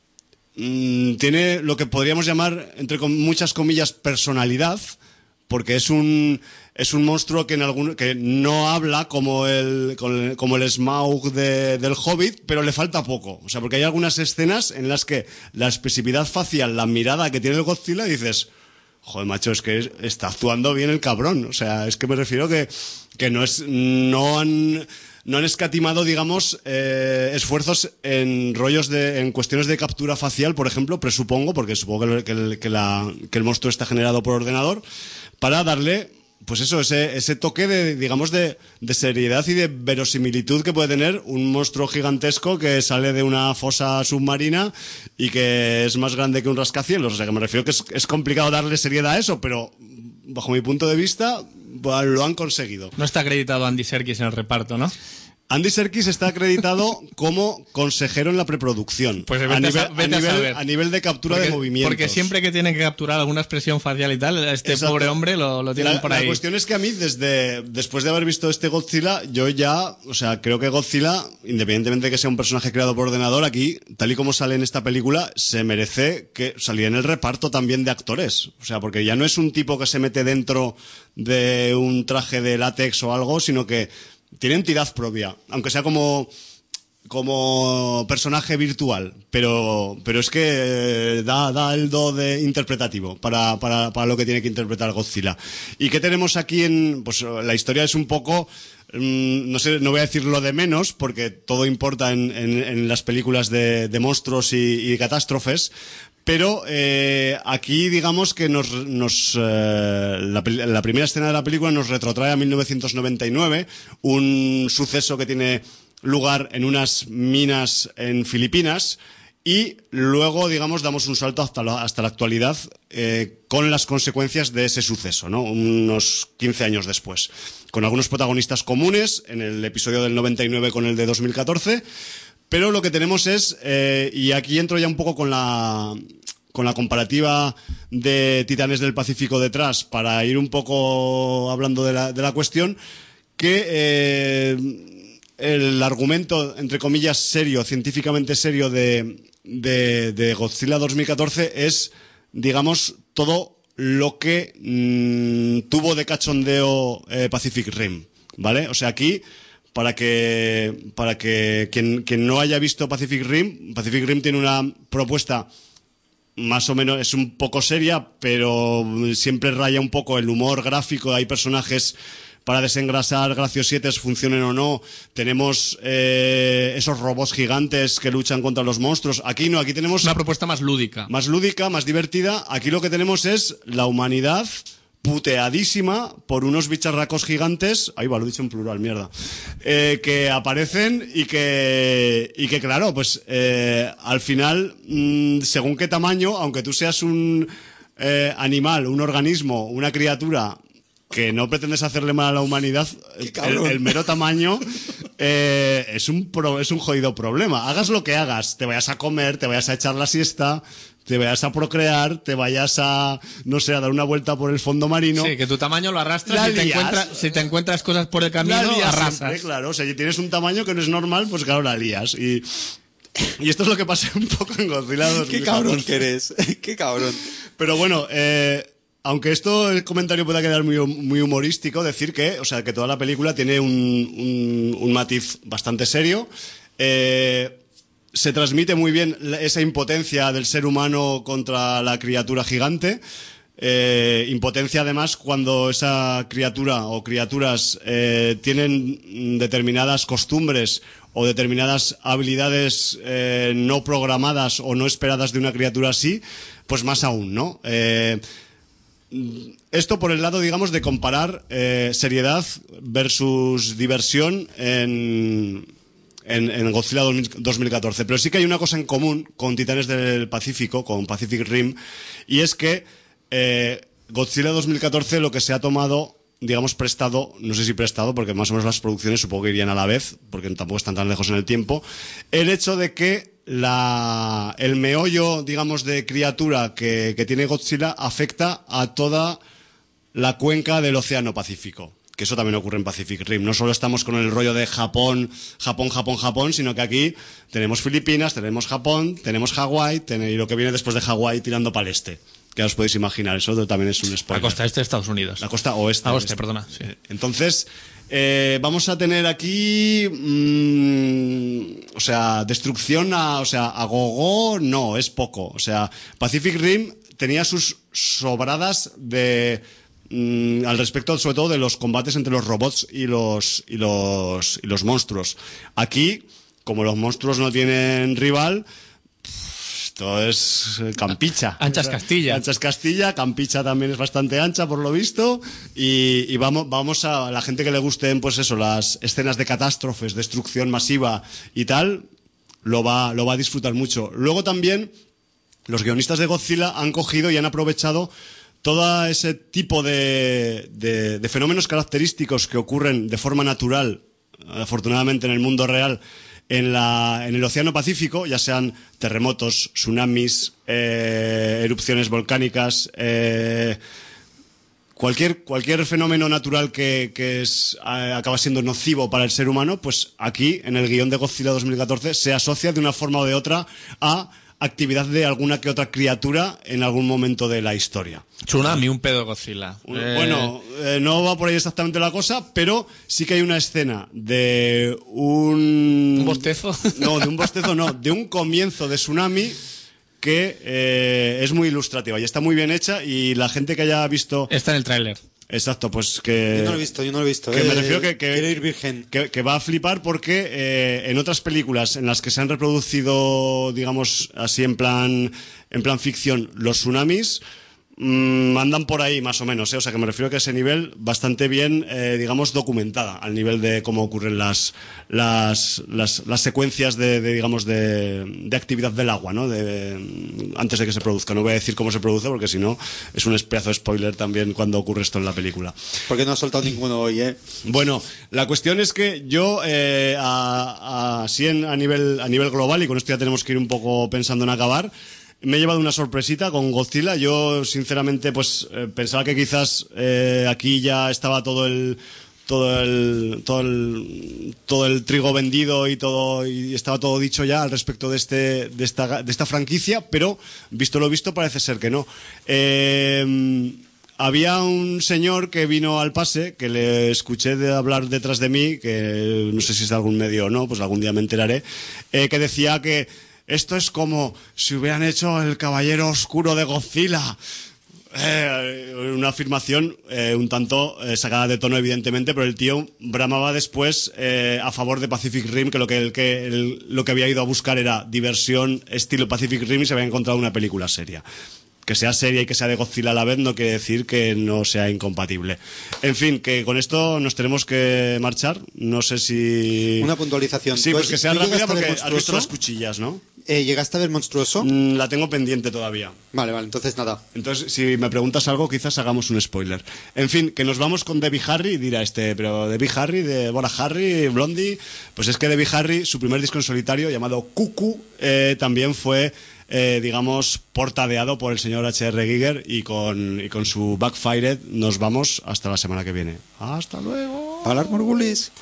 mmm, tiene lo que podríamos llamar, entre com- muchas comillas, personalidad, porque es un es un monstruo que en algún que no habla como el como el Smaug de, del Hobbit, pero le falta poco. O sea, porque hay algunas escenas en las que la expresividad facial, la mirada que tiene el Godzilla, dices, joder, macho, es que está actuando bien el cabrón. O sea, es que me refiero que que no es no han no han escatimado, digamos, eh, esfuerzos en rollos de, en cuestiones de captura facial, por ejemplo, presupongo, porque supongo que el, que el, que la, que el monstruo está generado por ordenador, para darle, pues eso, ese, ese toque de, digamos, de, de seriedad y de verosimilitud que puede tener un monstruo gigantesco que sale de una fosa submarina y que es más grande que un rascacielos. O sea, que me refiero que es, es complicado darle seriedad a eso, pero bajo mi punto de vista, lo han conseguido. No está acreditado Andy Serkis en el reparto, ¿no? Andy Serkis está acreditado como consejero en la preproducción. Pues vete a, a nivel, sa- vete a, a nivel, saber. a nivel de captura Porque, de movimientos. porque siempre que tienen que capturar alguna expresión facial y tal, este Exacto. pobre hombre lo, lo tienen la, por ahí. La cuestión es que a mí, desde después de haber visto este Godzilla, yo ya, o sea, creo que Godzilla, independientemente de que sea un personaje creado por ordenador, aquí, tal y como sale en esta película, se merece que salga en el reparto también de actores. O sea, porque ya no es un tipo que se mete dentro de un traje de látex o algo, sino que tiene entidad propia, aunque sea como como personaje virtual, pero pero es que eh, da, da el do de interpretativo para, para, para lo que tiene que interpretar Godzilla. ¿Y qué tenemos aquí en...? Pues la historia es un poco... Mmm, no sé, no voy a decir lo de menos, porque todo importa en, en, en las películas de, de monstruos y, y catástrofes, pero eh, aquí digamos que nos, nos eh, la, la primera escena de la película nos retrotrae a mil novecientos noventa y nueve, un suceso que tiene lugar en unas minas en Filipinas, y luego, digamos, damos un salto hasta la, hasta la actualidad eh, con las consecuencias de ese suceso, ¿no? Unos quince años después, con algunos protagonistas comunes, en el episodio del noventa y nueve con el de dos mil catorce, pero lo que tenemos es, eh, y aquí entro ya un poco con la, con la comparativa de Titanes del Pacífico detrás, para ir un poco hablando de la, de la cuestión, que eh, el argumento, entre comillas, serio, científicamente serio de, de, de Godzilla dos mil catorce es, digamos, todo lo que mmm, tuvo de cachondeo eh, Pacific Rim, ¿vale? O sea, aquí, para que para que quien, quien no haya visto Pacific Rim, Pacific Rim tiene una propuesta más o menos, es un poco seria, pero siempre raya un poco el humor gráfico. Hay personajes para desengrasar, graciosietes, funcionen o no. Tenemos eh, esos robots gigantes que luchan contra los monstruos. Aquí no, aquí tenemos una propuesta más lúdica. Más lúdica, más divertida. Aquí lo que tenemos es la humanidad puteadísima por unos bicharracos gigantes, ahí va, lo he dicho en plural, mierda, eh, que aparecen y que, y que claro, pues eh, al final, mmm, según qué tamaño, aunque tú seas un eh, animal, un organismo, una criatura que no pretendes hacerle mal a la humanidad, el, el mero tamaño eh, es un pro, es un jodido problema. Hagas lo que hagas, te vayas a comer, te vayas a echar la siesta, te vayas a procrear, te vayas a, no sé, a dar una vuelta por el fondo marino. Sí, que tu tamaño lo arrastras y te encuentras, si te encuentras cosas por el camino, arrasas. Siempre, claro, o sea, si tienes un tamaño que no es normal, pues claro, la lías. Y, y esto es lo que pasa un poco en Godzilla dos mil catorce. Qué cabrón que eres, qué cabrón. Pero bueno, eh... aunque esto, el comentario pueda quedar muy, muy humorístico, decir que, o sea, que toda la película tiene un, un, un matiz bastante serio. Eh, se transmite muy bien esa impotencia del ser humano contra la criatura gigante. Eh, impotencia además cuando esa criatura o criaturas eh, tienen determinadas costumbres o determinadas habilidades eh, no programadas o no esperadas de una criatura así, pues más aún, ¿no? Eh, Esto por el lado, digamos, de comparar eh, seriedad versus diversión en, en, en Godzilla dos mil catorce. Pero sí que hay una cosa en común con Titanes del Pacífico, con Pacific Rim, y es que eh, Godzilla dos mil catorce lo que se ha tomado, digamos, prestado, no sé si prestado, porque más o menos las producciones supongo que irían a la vez, porque tampoco están tan lejos en el tiempo, el hecho de que La, el meollo, digamos, de criatura que, que tiene Godzilla afecta a toda la cuenca del Océano Pacífico, que eso también ocurre en Pacific Rim. No solo estamos con el rollo de Japón, Japón, Japón, Japón, sino que aquí tenemos Filipinas, tenemos Japón, tenemos Hawái, y lo que viene después de Hawái tirando para el este. Que os podéis imaginar, eso también es un spoiler. La costa este de Estados Unidos. La costa oeste. Ah, oeste, perdona. Sí. Entonces, eh, vamos a tener aquí, mmm, o sea, destrucción a, o sea, a gogo, no, es poco. O sea, Pacific Rim tenía sus sobradas de, mmm, al respecto, sobre todo de los combates entre los robots y los, y los, y los monstruos. Aquí, como los monstruos no tienen rival, esto es Campicha. Ancha es Castilla. Ancha es Castilla, Campicha también es bastante ancha por lo visto. Y, y vamos, vamos a la gente que le gusten, pues eso, las escenas de catástrofes, destrucción masiva y tal, lo va, lo va a disfrutar mucho. Luego también, los guionistas de Godzilla han cogido y han aprovechado todo ese tipo de, de, de fenómenos característicos que ocurren de forma natural, afortunadamente en el mundo real, En, la, en el Océano Pacífico, ya sean terremotos, tsunamis, eh, erupciones volcánicas, eh, cualquier, cualquier fenómeno natural que, que es, eh, acaba siendo nocivo para el ser humano, pues aquí, en el guión de Godzilla dos mil catorce, se asocia de una forma o de otra a actividad de alguna que otra criatura en algún momento de la historia. Tsunami, un pedo Godzilla. Eh... Bueno, eh, no va por ahí exactamente la cosa, pero sí que hay una escena de un... ¿Un bostezo? No, de un bostezo no, de un comienzo de Tsunami que eh, es muy ilustrativa y está muy bien hecha, y la gente que haya visto... Está en el tráiler. Exacto, pues que... Yo no lo he visto, yo no lo he visto. Que eh, me refiero que... que quiero ir virgen. Que, que va a flipar porque eh, en otras películas en las que se han reproducido, digamos, así en plan, en plan ficción, los tsunamis, mmm, andan por ahí más o menos, ¿eh? O sea que me refiero que ese nivel bastante bien, eh, digamos, documentada, al nivel de cómo ocurren las, las, las, las secuencias de, de digamos, de, de actividad del agua, ¿no? De, antes de que se produzca. No voy a decir cómo se produce porque si no es un pedazo de spoiler también cuando ocurre esto en la película. Porque no has soltado ninguno hoy, ¿eh? Bueno, la cuestión es que yo, eh, a, a, así en, a, nivel, a nivel global, y con esto ya tenemos que ir un poco pensando en acabar, me he llevado una sorpresita con Godzilla. Yo, sinceramente, pues eh, pensaba que quizás eh, aquí ya estaba todo el todo el todo el todo el trigo vendido y todo y estaba todo dicho ya al respecto de este de esta de esta franquicia, pero visto lo visto parece ser que no. Eh, había un señor que vino al pase, que le escuché de hablar detrás de mí, que no sé si es de algún medio o no, pues algún día me enteraré, eh, que decía que esto es como si hubieran hecho el Caballero Oscuro de Godzilla. Eh, una afirmación eh, un tanto eh, sacada de tono, evidentemente, pero el tío bramaba después eh, a favor de Pacific Rim, que lo que, el, que el, lo que había ido a buscar era diversión estilo Pacific Rim y se había encontrado una película seria. Que sea seria y que sea de Godzilla a la vez no quiere decir que no sea incompatible. En fin, que con esto nos tenemos que marchar. No sé si... Una puntualización. Sí, pues que sea rápida porque has Monstruoso? visto las cuchillas, ¿no? Eh, ¿Llegaste a ver Monstruoso? Mm, la tengo pendiente todavía. Vale, vale, entonces nada. Entonces, si me preguntas algo, quizás hagamos un spoiler. En fin, que nos vamos con Debbie Harry, dirá este, pero Debbie Harry, de Bora Harry, Blondie. Pues es que Debbie Harry, su primer disco en solitario, llamado Cuckoo, eh, también fue... Eh, digamos, portadeado por el señor H R Giger y con, y con su Backfired nos vamos hasta la semana que viene. ¡Hasta luego! Hablar Morgulis.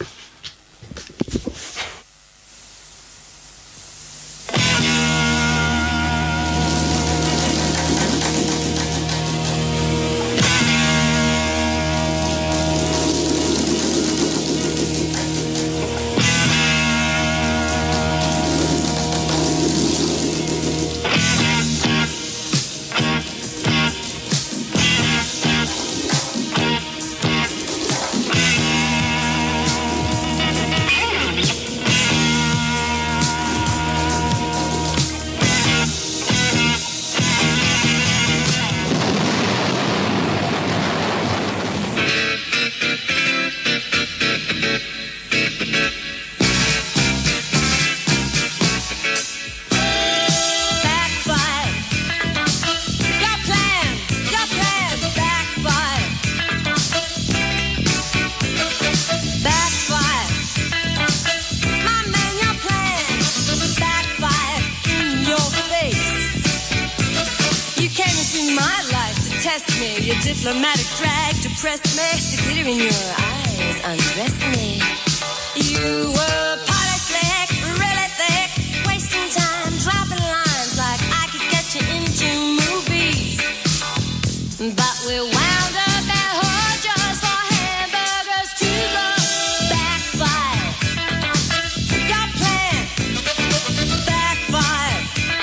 Your diplomatic drag depressed me. The glitter in your eyes undressed me. You were party slick, really thick, wasting time, dropping lines like I could get you into movies. But we wound up at Hojo's for hamburgers to go. Backfire. Your plan. Backfire.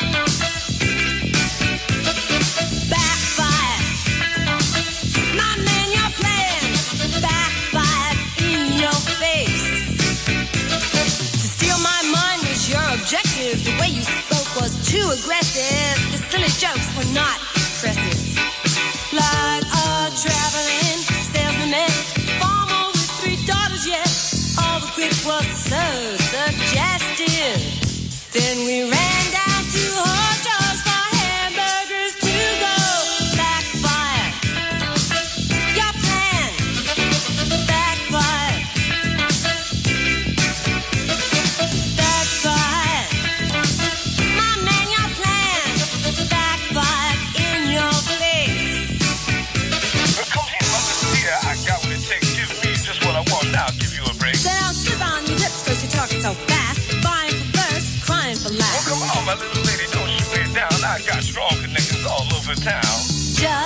Backfire. My man, your plan backfired in your face. To steal my mind was your objective. The way you spoke was too aggressive. The silly jokes were not impressive. Like a traveling salesman, farmer with three daughters, yet all the quips were so suggestive. Then we ran down to Hojo's for hamburgers to go. Backfire. Your plan backfire. Backfire. My man, your plan backfired in your face. Come here, mother, dear. I got what it takes. Give me just what I want now. Give you a break. So don't slip on your lips 'cause you're talking so fast. Buying for first, crying for Oh, last. come on, my little lady, don't you lay down. I got strong connections all over town.